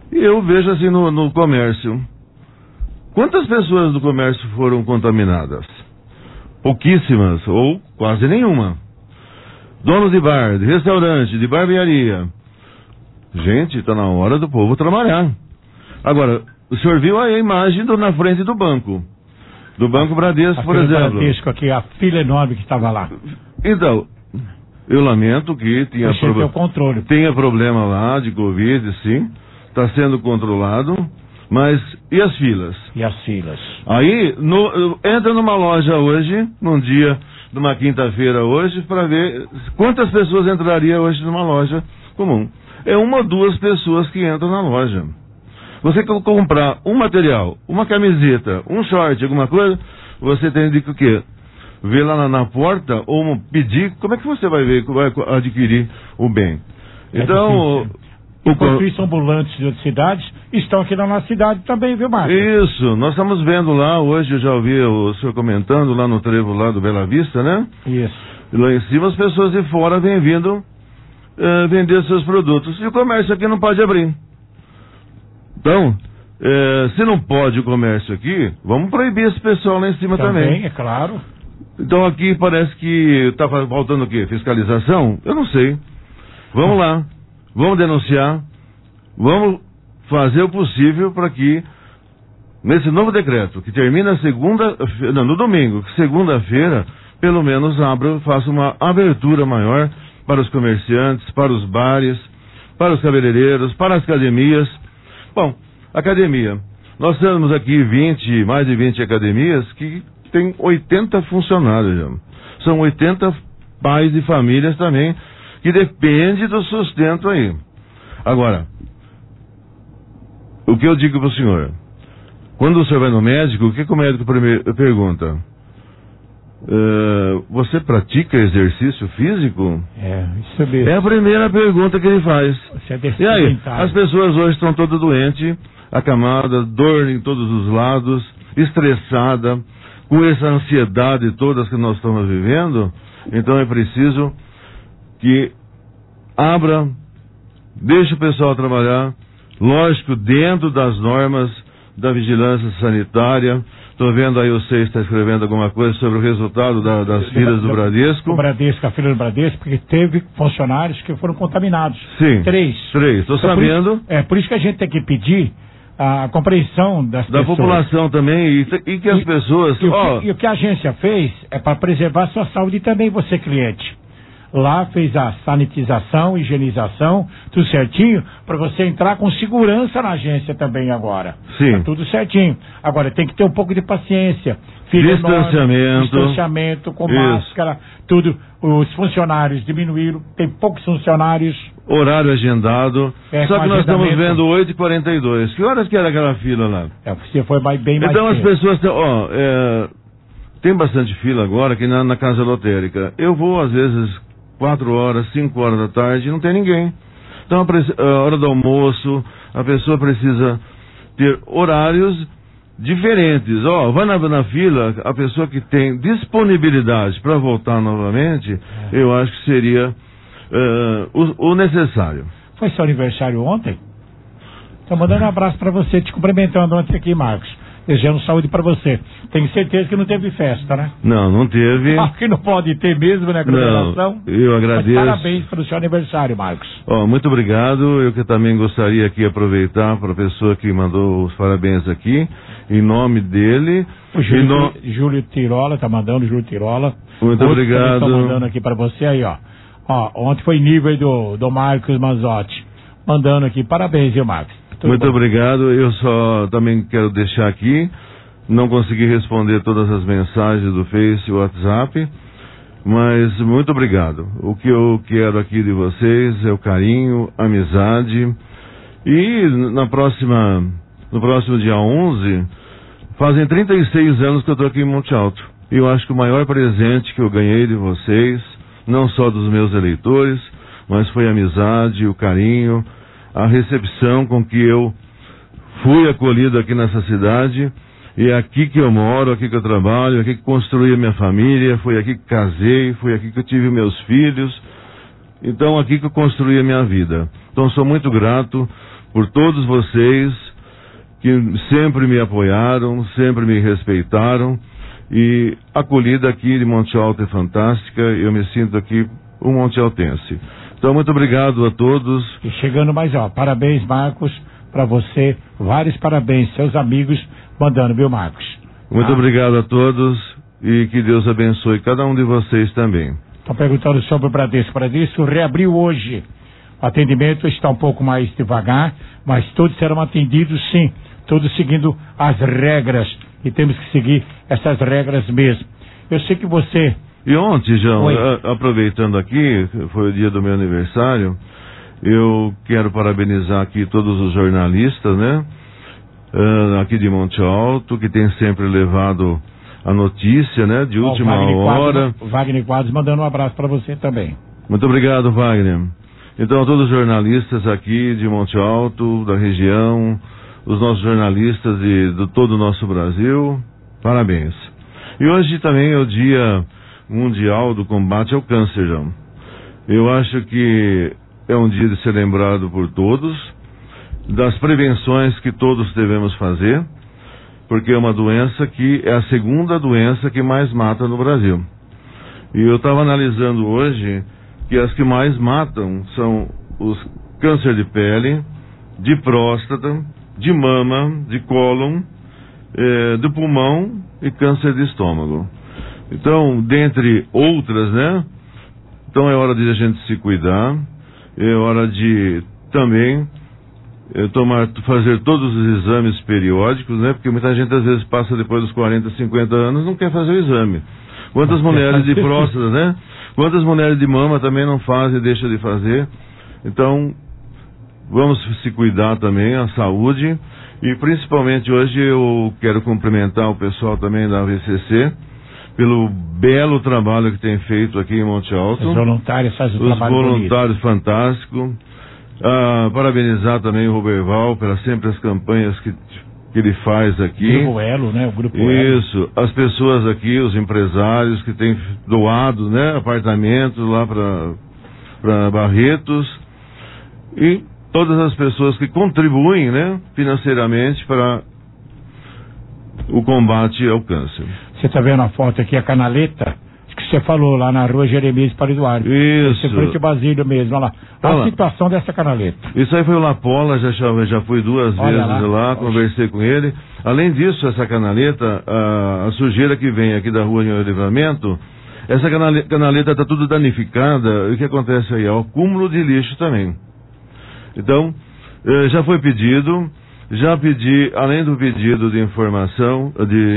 E eu vejo assim no comércio. Quantas pessoas do comércio foram contaminadas? Pouquíssimas, ou quase nenhuma. Donos de bar, de restaurante, de barbearia. Gente, está na hora do povo trabalhar. Agora, o senhor viu a imagem na frente do banco. Do Banco Bradesco, por exemplo. Bradesco aqui, a fila enorme que estava lá. Então, eu lamento que tenha problema lá de Covid, sim. Está sendo controlado. Mas, e as filas? E as filas? Aí, entra numa loja hoje, num dia, numa quinta-feira hoje, para ver quantas pessoas entrariam hoje numa loja comum. É uma ou duas pessoas que entram na loja. Você comprar um material, uma camiseta, um short, alguma coisa, você tem de o quê? Ver lá na porta ou pedir, como é que você vai adquirir o bem? Então, enquanto isso, ambulantes de outras cidades estão aqui na nossa cidade também, viu, Marcos? Isso, nós estamos vendo lá, hoje eu já ouvi o senhor comentando lá no trevo lá do Bela Vista, né? Isso. E lá em cima as pessoas de fora vêm vindo vender seus produtos. E o comércio aqui não pode abrir. Então, se não pode o comércio aqui, vamos proibir esse pessoal lá em cima também. Também, é claro. Então aqui parece que está faltando o quê? Fiscalização? Eu não sei. Vamos lá, vamos denunciar, vamos fazer o possível para que, nesse novo decreto, que termina no domingo, que segunda-feira, pelo menos faça uma abertura maior para os comerciantes, para os bares, para os cabeleireiros, para as academias. Bom, academia. Nós temos aqui mais de 20 academias que tem 80 funcionários. Já. São 80 pais de famílias também, que depende do sustento aí. Agora, o que eu digo para o senhor? Quando o senhor vai no médico, o que o médico primeiro pergunta? Você pratica exercício físico? Isso mesmo. É a primeira pergunta que ele faz. Você é e aí, as pessoas hoje estão todas doentes, acamadas, dor em todos os lados, estressada, com essa ansiedade toda que nós estamos vivendo. Então é preciso que abra, deixe o pessoal trabalhar, lógico, dentro das normas da vigilância sanitária. Estou vendo aí, você está escrevendo alguma coisa sobre o resultado das filas do Bradesco. O Bradesco, a fila do Bradesco, porque teve funcionários que foram contaminados. Sim. 3. Estou sabendo. Por isso que a gente tem que pedir a compreensão das pessoas. Da população também, e que as pessoas... E o que a agência fez é para preservar a sua saúde também, você cliente. Lá fez a sanitização, higienização, tudo certinho, para você entrar com segurança na agência também agora. Sim. Tá tudo certinho. Agora, tem que ter um pouco de paciência. Distanciamento, com máscara, tudo. Os funcionários diminuíram, tem poucos funcionários. Horário agendado. Só que nós estamos vendo 8h42. Que horas que era aquela fila lá? Você foi bem mais Então cedo. as pessoas... tem bastante fila agora aqui na casa lotérica. Eu vou, às vezes... 4 horas, 5 horas da tarde, não tem ninguém. Então, a hora do almoço, a pessoa precisa ter horários diferentes. Vai na fila, a pessoa que tem disponibilidade para voltar novamente, eu acho que seria o necessário. Foi seu aniversário ontem? Estou mandando um abraço para você, te cumprimentando ontem aqui, Marcos. Desejando saúde para você. Tenho certeza que não teve festa, né? Não teve. Que não pode ter mesmo, né? Não, eu agradeço. Mas parabéns pelo seu aniversário, Marcos. Muito obrigado. Eu que também gostaria aqui aproveitar para a pessoa que mandou os parabéns aqui, em nome dele. O Júlio Tirola, tá mandando, Júlio Tirola. Muito obrigado. Estou mandando aqui para você aí, ó. Ontem foi nível do Marcos Mazzotti. Mandando aqui, parabéns, viu, Marcos? Muito obrigado. Eu só também quero deixar aqui, não consegui responder todas as mensagens do Face e WhatsApp, mas muito obrigado. O que eu quero aqui de vocês é o carinho, a amizade, e no próximo dia 11, fazem 36 anos que eu estou aqui em Monte Alto. E eu acho que o maior presente que eu ganhei de vocês, não só dos meus eleitores, mas foi a amizade, o carinho, a recepção com que eu fui acolhido aqui nessa cidade. E é aqui que eu moro, aqui que eu trabalho, aqui que construí a minha família, foi aqui que casei, foi aqui que eu tive meus filhos. Então, aqui que eu construí a minha vida. Então, sou muito grato por todos vocês que sempre me apoiaram, sempre me respeitaram, e a acolhida aqui de Monte Alto é fantástica, eu me sinto aqui um montealtense. Então, muito obrigado a todos. E chegando mais, parabéns, Marcos, para você, vários parabéns, seus amigos mandando, viu, Marcos? Muito obrigado a todos e que Deus abençoe cada um de vocês também. Estão perguntando sobre o Bradesco. O Bradesco reabriu hoje. O atendimento está um pouco mais devagar, mas todos serão atendidos, sim, todos seguindo as regras, e temos que seguir essas regras mesmo. Eu sei que você... E ontem, João, aproveitando aqui, foi o dia do meu aniversário, eu quero parabenizar aqui todos os jornalistas, né? Aqui de Monte Alto, que tem sempre levado a notícia, né? De última hora. O Wagner Quadros mandando um abraço para você também. Muito obrigado, Wagner. Então, a todos os jornalistas aqui de Monte Alto, da região, os nossos jornalistas de todo o nosso Brasil, parabéns. E hoje também é o Dia Mundial do Combate ao Câncer, João. Eu acho que é um dia de ser lembrado por todos, das prevenções que todos devemos fazer, porque é uma doença que é a segunda doença que mais mata no Brasil. E eu estava analisando hoje que as que mais matam são os câncer de pele, de próstata, de mama, de cólon, do pulmão e câncer de estômago. Então, dentre outras, né? Então é hora de a gente se cuidar, é hora de também fazer todos os exames periódicos, né? Porque muita gente às vezes passa depois dos 40, 50 anos e não quer fazer o exame. Quantas mulheres de próstata, né? Quantas mulheres de mama também não fazem e deixam de fazer. Então, vamos se cuidar também, a saúde. E principalmente hoje eu quero cumprimentar o pessoal também da AVCC pelo belo trabalho que tem feito aqui em Monte Alto. Os voluntários fazem um trabalho bonito. Os voluntários fantásticos. Parabenizar também o Roberval pelas sempre as campanhas que ele faz aqui. O Grupo Elo, né? O Grupo Elo. Isso. As pessoas aqui, os empresários que têm doado, né? Apartamentos lá para Barretos. E todas as pessoas que contribuem, né? Financeiramente para o combate ao câncer. Você está vendo a foto aqui, a canaleta, que você falou lá na rua Jeremias para Eduardo. Isso. Esse frente Basílio mesmo, olha lá. A situação dessa canaleta. Isso aí foi o Lapola, já fui 2 vezes lá, conversei com ele. Além disso, essa canaleta, a sujeira que vem aqui da rua em Livramento, essa canaleta está tudo danificada. E o que acontece aí? É o acúmulo de lixo também. Então, já foi pedido. Já pedi, além do pedido de informação,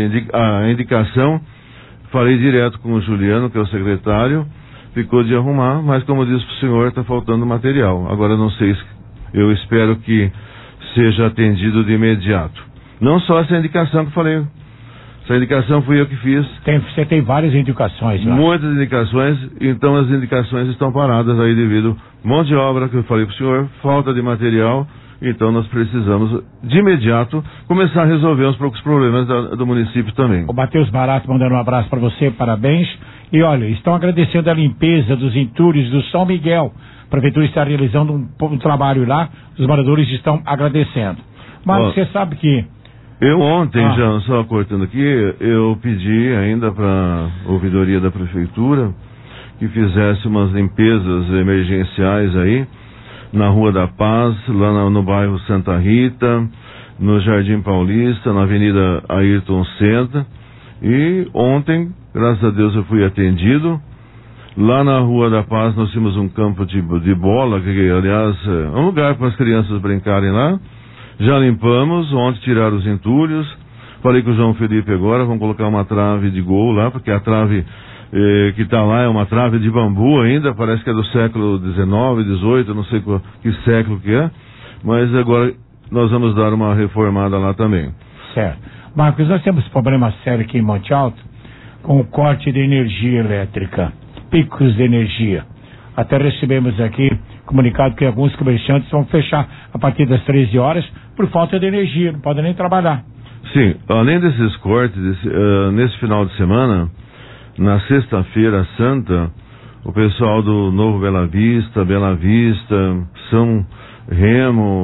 a indicação, falei direto com o Juliano, que é o secretário, ficou de arrumar, mas como disse o senhor, está faltando material. Agora não sei, eu espero que seja atendido de imediato. Não só essa indicação que eu falei, essa indicação fui eu que fiz. Você tem várias indicações lá. Muitas indicações, então as indicações estão paradas aí devido mão de obra, que eu falei para o senhor, falta de material. Então nós precisamos, de imediato, começar a resolver uns poucos problemas do município também. O Matheus Barato mandando um abraço para você, parabéns. E olha, estão agradecendo a limpeza dos entulhos do São Miguel. A prefeitura está realizando um trabalho lá, os moradores estão agradecendo. Mas você sabe que... Eu ontem, já só cortando aqui, eu pedi ainda para a ouvidoria da prefeitura que fizesse umas limpezas emergenciais aí, na Rua da Paz, lá no bairro Santa Rita, no Jardim Paulista, na Avenida Ayrton Senna. E ontem, graças a Deus, eu fui atendido. Lá na Rua da Paz nós tínhamos um campo de bola, que aliás é um lugar para as crianças brincarem lá. Já limpamos, ontem tiraram os entulhos. Falei com o João Felipe agora, vamos colocar uma trave de gol lá, porque a trave que está lá é uma trave de bambu ainda, parece que é do século XIX, XVIII, não sei que século que é, mas agora nós vamos dar uma reformada lá também. Certo. Marcos, nós temos problema sério aqui em Monte Alto com o corte de energia elétrica, picos de energia. Até recebemos aqui comunicado que alguns comerciantes vão fechar a partir das 13 horas por falta de energia, não podem nem trabalhar. Sim, além desses cortes, nesse final de semana, na sexta-feira santa, o pessoal do Novo Bela Vista, São Remo,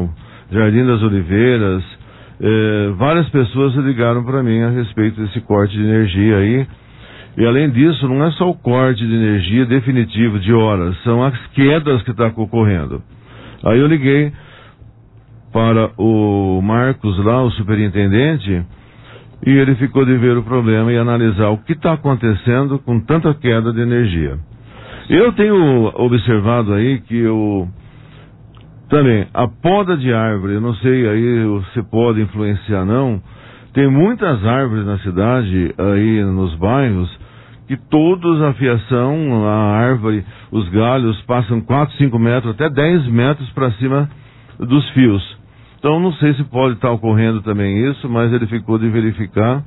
Jardim das Oliveiras, várias pessoas ligaram para mim a respeito desse corte de energia aí. E além disso, não é só o corte de energia definitivo de horas, são as quedas que estão ocorrendo. Aí eu liguei para o Marcos lá, o superintendente, e ele ficou de ver o problema e analisar o que está acontecendo com tanta queda de energia. Eu tenho observado aí que também a poda de árvore, eu não sei aí se pode influenciar não, tem muitas árvores na cidade, aí nos bairros, que todos a fiação, a árvore, os galhos passam 4, 5 metros, até 10 metros para cima dos fios. Então não sei se pode estar ocorrendo também isso, mas ele ficou de verificar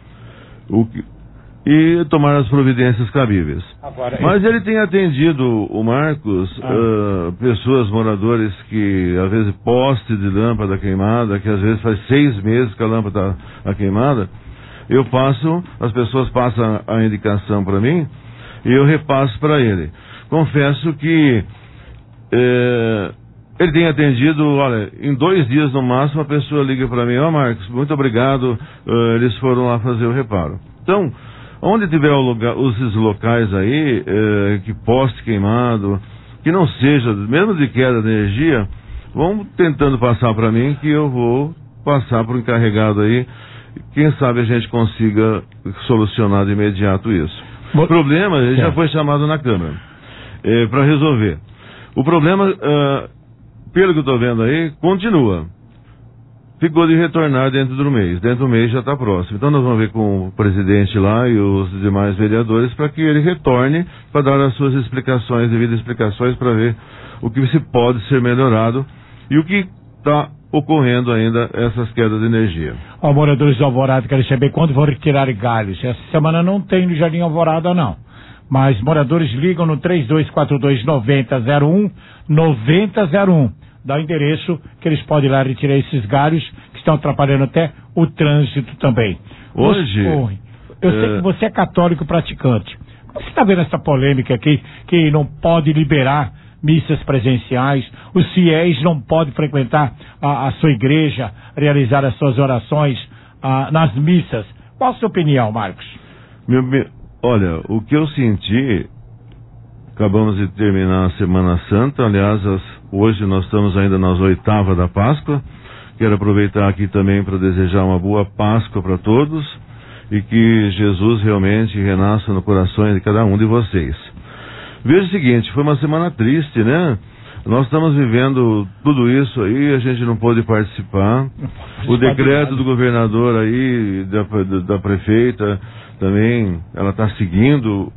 e tomar as providências cabíveis. Agora, mas ele tem atendido, o Marcos, pessoas, moradores que às vezes poste de lâmpada queimada, que às vezes faz 6 meses que a lâmpada está queimada. As pessoas passam a indicação para mim e eu repasso para ele. Confesso que ele tem atendido, olha, em 2 dias no máximo a pessoa liga para mim, Marcos, muito obrigado, eles foram lá fazer o reparo. Então, onde tiver esses locais aí, que poste queimado, que não seja, mesmo de queda de energia, vão tentando passar para mim que eu vou passar para o encarregado aí. Quem sabe a gente consiga solucionar de imediato isso. O problema, ele já foi chamado na Câmara para resolver. O problema, pelo que eu estou vendo aí, continua. Ficou de retornar dentro do mês. Dentro do mês já está próximo. Então nós vamos ver com o presidente lá e os demais vereadores para que ele retorne para dar as suas explicações, devidas explicações, para ver o que se pode ser melhorado e o que está ocorrendo ainda essas quedas de energia. Moradores do Alvorada querem saber quando vão retirar galhos. Essa semana não tem no Jardim Alvorada, não. Mas moradores ligam no 3242-9001, 9001. Dá o endereço que eles podem ir lá retirar esses galhos que estão atrapalhando até o trânsito também. Hoje... Eu sei que você é católico praticante. Como você está vendo essa polêmica aqui, que não pode liberar missas presenciais, os fiéis não podem frequentar a sua igreja, realizar as suas orações nas missas. Qual a sua opinião, Marcos? Olha, o que eu senti, acabamos de terminar a Semana Santa, aliás, hoje nós estamos ainda nas 8ª da Páscoa. Quero aproveitar aqui também para desejar uma boa Páscoa para todos e que Jesus realmente renasça no coração de cada um de vocês. Veja o seguinte, foi uma semana triste, né? Nós estamos vivendo tudo isso aí, a gente não pôde participar. O decreto do governador aí, da prefeita, também, ela está seguindo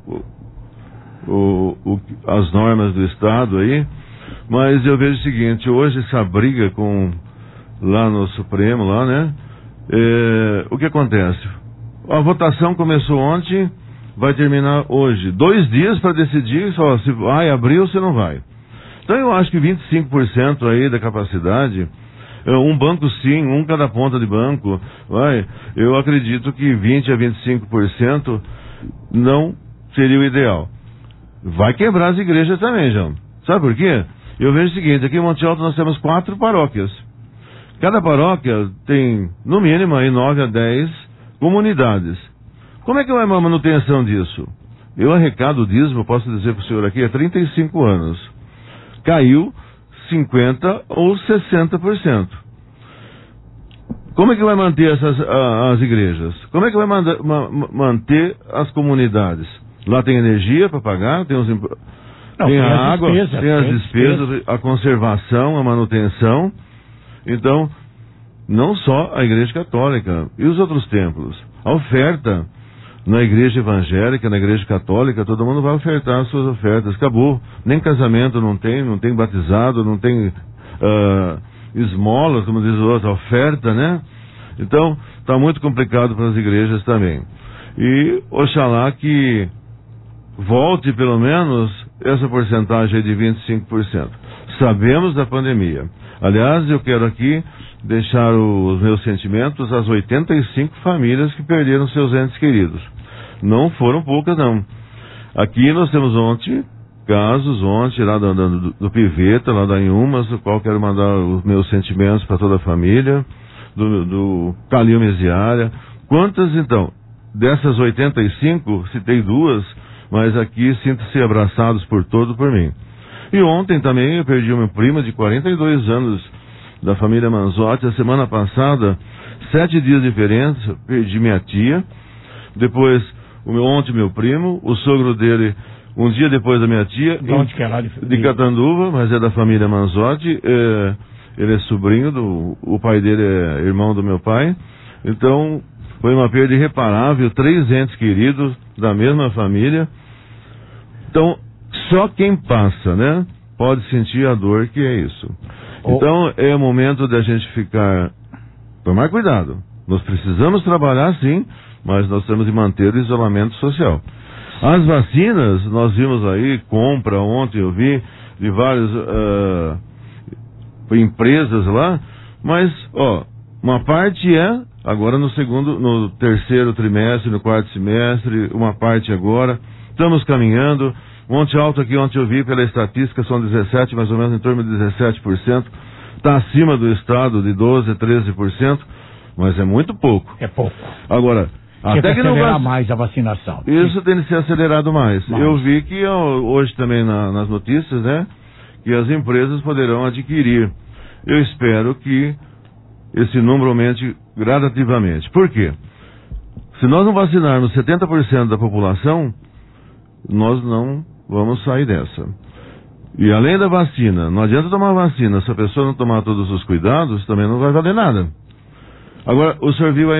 as normas do Estado aí. Mas eu vejo o seguinte, hoje essa briga lá no Supremo, lá, né? O que acontece? A votação começou ontem, vai terminar hoje. 2 dias para decidir se vai abrir ou se não vai. Então eu acho que 25% aí da capacidade, um banco sim, cada ponta de banco, eu acredito que 20% a 25% não seria o ideal. Vai quebrar as igrejas também, João. Sabe por quê? Eu vejo o seguinte, aqui em Monte Alto nós temos 4 paróquias. Cada paróquia tem, no mínimo, aí 9 a 10 comunidades. Como é que vai a manutenção disso? Eu arrecado o dízimo, posso dizer para o senhor aqui, há 35 anos. Caiu 50% ou 60%. Como é que vai manter as igrejas? Como é que vai manter as comunidades? Lá tem energia para pagar, tem a água, tem as despesas, a conservação, a manutenção. Então, não só a Igreja Católica e os outros templos. A oferta na Igreja Evangélica, na Igreja Católica, todo mundo vai ofertar as suas ofertas. Acabou. Nem casamento não tem batizado, não tem esmolas, como diz o outro, oferta, né? Então, está muito complicado para as igrejas também. E oxalá que volte pelo menos essa porcentagem de 25%. Sabemos da pandemia. Aliás, eu quero aqui deixar os meus sentimentos às 85 famílias que perderam seus entes queridos. Não foram poucas, não. Aqui nós temos ontem casos ontem lá do Piveta, lá da Inhumas, do qual quero mandar os meus sentimentos para toda a família, do Calil Mesiária. Quantas, então? Dessas 85, citei 2, mas aqui sinto-se abraçados por mim. E ontem também eu perdi uma prima de 42 anos da família Manzotti. A semana passada, 7 dias de diferença, perdi minha tia. Depois, ontem meu primo, o sogro dele, um dia depois da minha tia. De onde que é lá? De Catanduva, mas é da família Manzotti. Ele é sobrinho, o pai dele é irmão do meu pai. Então, foi uma perda irreparável, 3 entes queridos da mesma família. Então, só quem passa, né, pode sentir a dor que é isso. Então, é o momento da gente tomar cuidado. Nós precisamos trabalhar sim, mas nós temos de manter o isolamento social. As vacinas, nós vimos aí, compra ontem, eu vi, de várias empresas lá, mas, uma parte agora no terceiro trimestre, no quarto semestre, uma parte agora, estamos caminhando. Monte Alto aqui, ontem eu vi pela estatística, são 17, mais ou menos em torno de 17%, está acima do estado de 12%, 13%, mas é muito pouco. É pouco. Agora, até que não acelerar mais a vacinação. Isso tem de ser acelerado mais. Eu vi que hoje também nas notícias, né, que as empresas poderão adquirir. Eu espero que esse número aumente gradativamente. Por quê? Se nós não vacinarmos 70% da população, nós não vamos sair dessa. E além da vacina, não adianta tomar vacina, se a pessoa não tomar todos os cuidados, também não vai valer nada. Agora, o senhor viu aí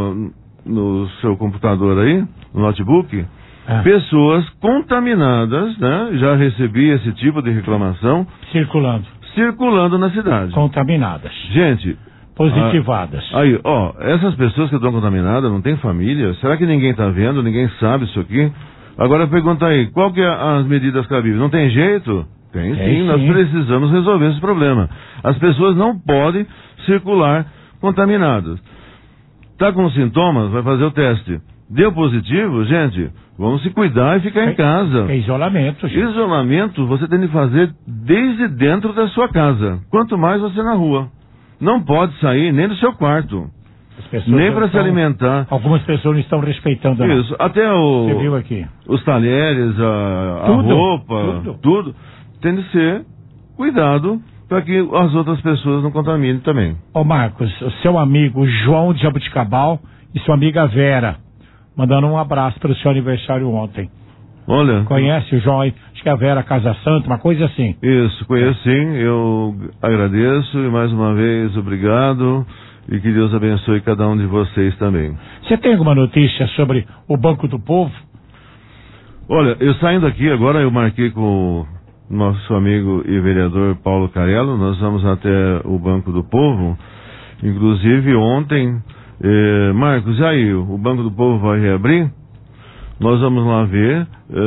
no seu computador aí, no notebook, pessoas contaminadas, né? Já recebi esse tipo de reclamação. Circulando na cidade. Contaminadas. Gente... Positivadas. Aí, essas pessoas que estão contaminadas não têm família? Será que ninguém está vendo? Ninguém sabe isso aqui? Agora pergunta aí, qual que é as medidas cabíveis? Não tem jeito? Tem sim, nós precisamos resolver esse problema. As pessoas não podem circular contaminadas. Está com sintomas? Vai fazer o teste. Deu positivo? Gente, vamos se cuidar e ficar em casa. É isolamento, gente. Isolamento você tem de fazer desde dentro da sua casa. Quanto mais você na rua. Não pode sair nem do seu quarto. Nem para se alimentar. Algumas pessoas não estão respeitando. Isso. Até você viu aqui. Os talheres, a roupa, tudo tem de ser cuidado para que as outras pessoas não contaminem também. Marcos, o seu amigo João de Jabuticabal e sua amiga Vera, mandando um abraço para o seu aniversário ontem. Olha. Conhece o João? Acho que é a Vera Casa Santa, uma coisa assim. Isso, conheço sim. Eu agradeço e mais uma vez obrigado. E que Deus abençoe cada um de vocês também. Você tem alguma notícia sobre o Banco do Povo? Olha, eu saindo aqui agora, eu marquei com o nosso amigo e vereador Paulo Carello. Nós vamos até o Banco do Povo. Inclusive ontem, Marcos, e aí, o Banco do Povo vai reabrir? Nós vamos lá ver.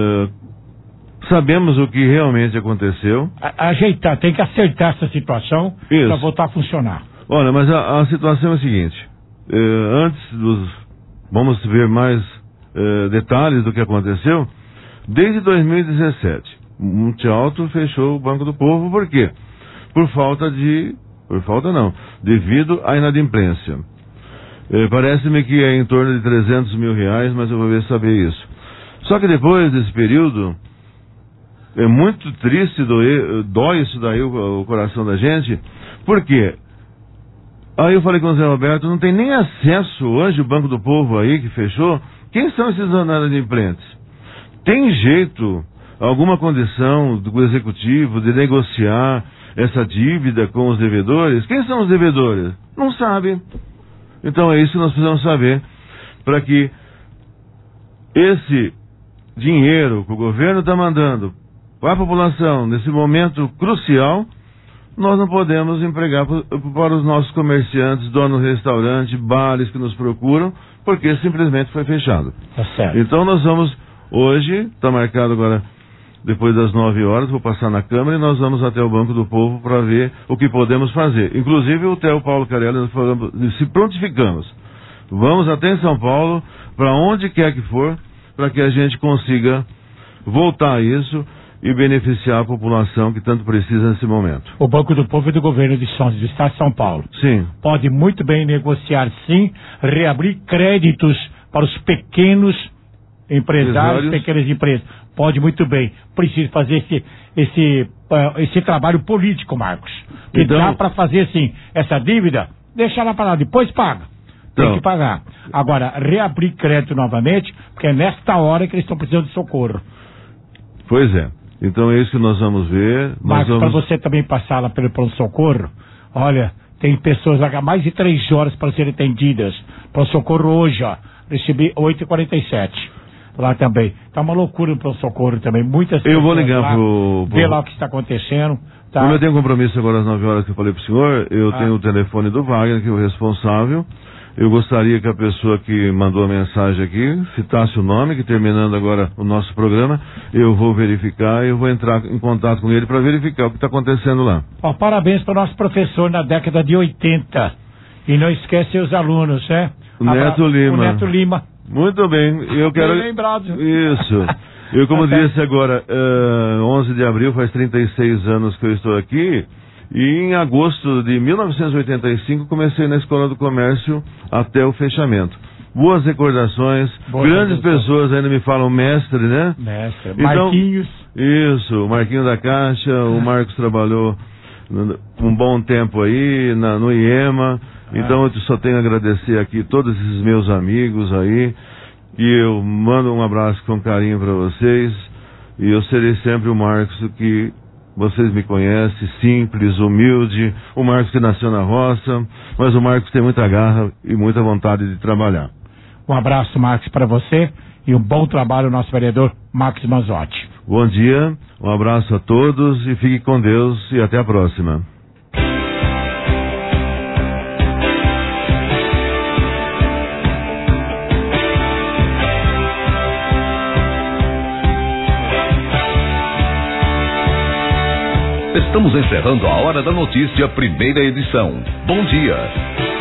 Sabemos o que realmente aconteceu. Ajeitar, tem que acertar essa situação para voltar a funcionar. Olha, mas a situação é a seguinte, vamos ver mais detalhes do que aconteceu. Desde 2017, Monte Alto fechou o Banco do Povo, por quê? Devido à inadimplência. Parece-me que é em torno de 300 mil reais, mas eu vou saber isso. Só que depois desse período, é muito triste, dói isso daí o coração da gente, por quê? Aí eu falei com o Zé Roberto, não tem nem acesso hoje o Banco do Povo aí que fechou. Quem são esses inadimplentes? Tem jeito, alguma condição do executivo de negociar essa dívida com os devedores? Quem são os devedores? Não sabe. Então é isso que nós precisamos saber, para que esse dinheiro que o governo está mandando para a população nesse momento crucial, nós não podemos empregar para os nossos comerciantes, donos de restaurante, bares que nos procuram, porque simplesmente foi fechado. Tá certo. Então nós vamos, hoje, está marcado agora, depois das 9 horas, vou passar na Câmara e nós vamos até o Banco do Povo para ver o que podemos fazer. Inclusive o Theo Paulo Carello, nós falamos, se prontificamos. Vamos até em São Paulo, para onde quer que for, para que a gente consiga voltar a isso. e beneficiar a população que tanto precisa nesse momento. O Banco do Povo e do Governo do Estado de São Paulo Sim. pode muito bem negociar, sim, reabrir créditos para os pequenos empresários, pequenas empresas. Pode muito bem. Precisa fazer esse trabalho político, Marcos. Que dá para fazer, sim, essa dívida, deixa ela para lá, depois paga. Tem que pagar. Agora, reabrir crédito novamente, porque é nesta hora que eles estão precisando de socorro. Pois é. Então é isso que nós vamos ver. Marcos, para você também passar lá pelo pronto-socorro, olha, tem pessoas lá há mais de 3 horas para serem atendidas. Pronto-socorro hoje, ó, recebi 8h47. Lá também. Tá uma loucura o pronto-socorro também. Muitas pessoas. Eu vou ligar lá, pro. Ver lá o que está acontecendo. Tá? Como eu tenho um compromisso agora às 9 horas que eu falei pro senhor, eu tenho o telefone do Wagner, que é o responsável. Eu gostaria que a pessoa que mandou a mensagem aqui citasse o nome, que terminando agora o nosso programa, eu vou verificar e eu vou entrar em contato com ele para verificar o que está acontecendo lá. Ó, parabéns para o nosso professor na década de 80. E não esquece os alunos, né? O Neto Lima. O Neto Lima. Muito bem, eu quero... Bem lembrado. Isso. Eu, como disse agora, 11 de abril, faz 36 anos que eu estou aqui, e em agosto de 1985 comecei na Escola do Comércio até o fechamento. Boas recordações, grandes pessoas ainda me falam mestre, né? Mestre, então, Marquinhos. Isso, o Marquinho da Caixa, o Marcos trabalhou um bom tempo aí no IEMA, então eu só tenho a agradecer aqui todos esses meus amigos aí, e eu mando um abraço com carinho para vocês, e eu serei sempre o Marcos que vocês me conhecem, simples, humilde, o Marcos que nasceu na roça, mas o Marcos tem muita garra e muita vontade de trabalhar. Um abraço, Marcos, para você e um bom trabalho, nosso vereador Marcos Manzotti. Bom dia, um abraço a todos e fique com Deus e até a próxima. Estamos encerrando a Hora da Notícia, primeira edição. Bom dia.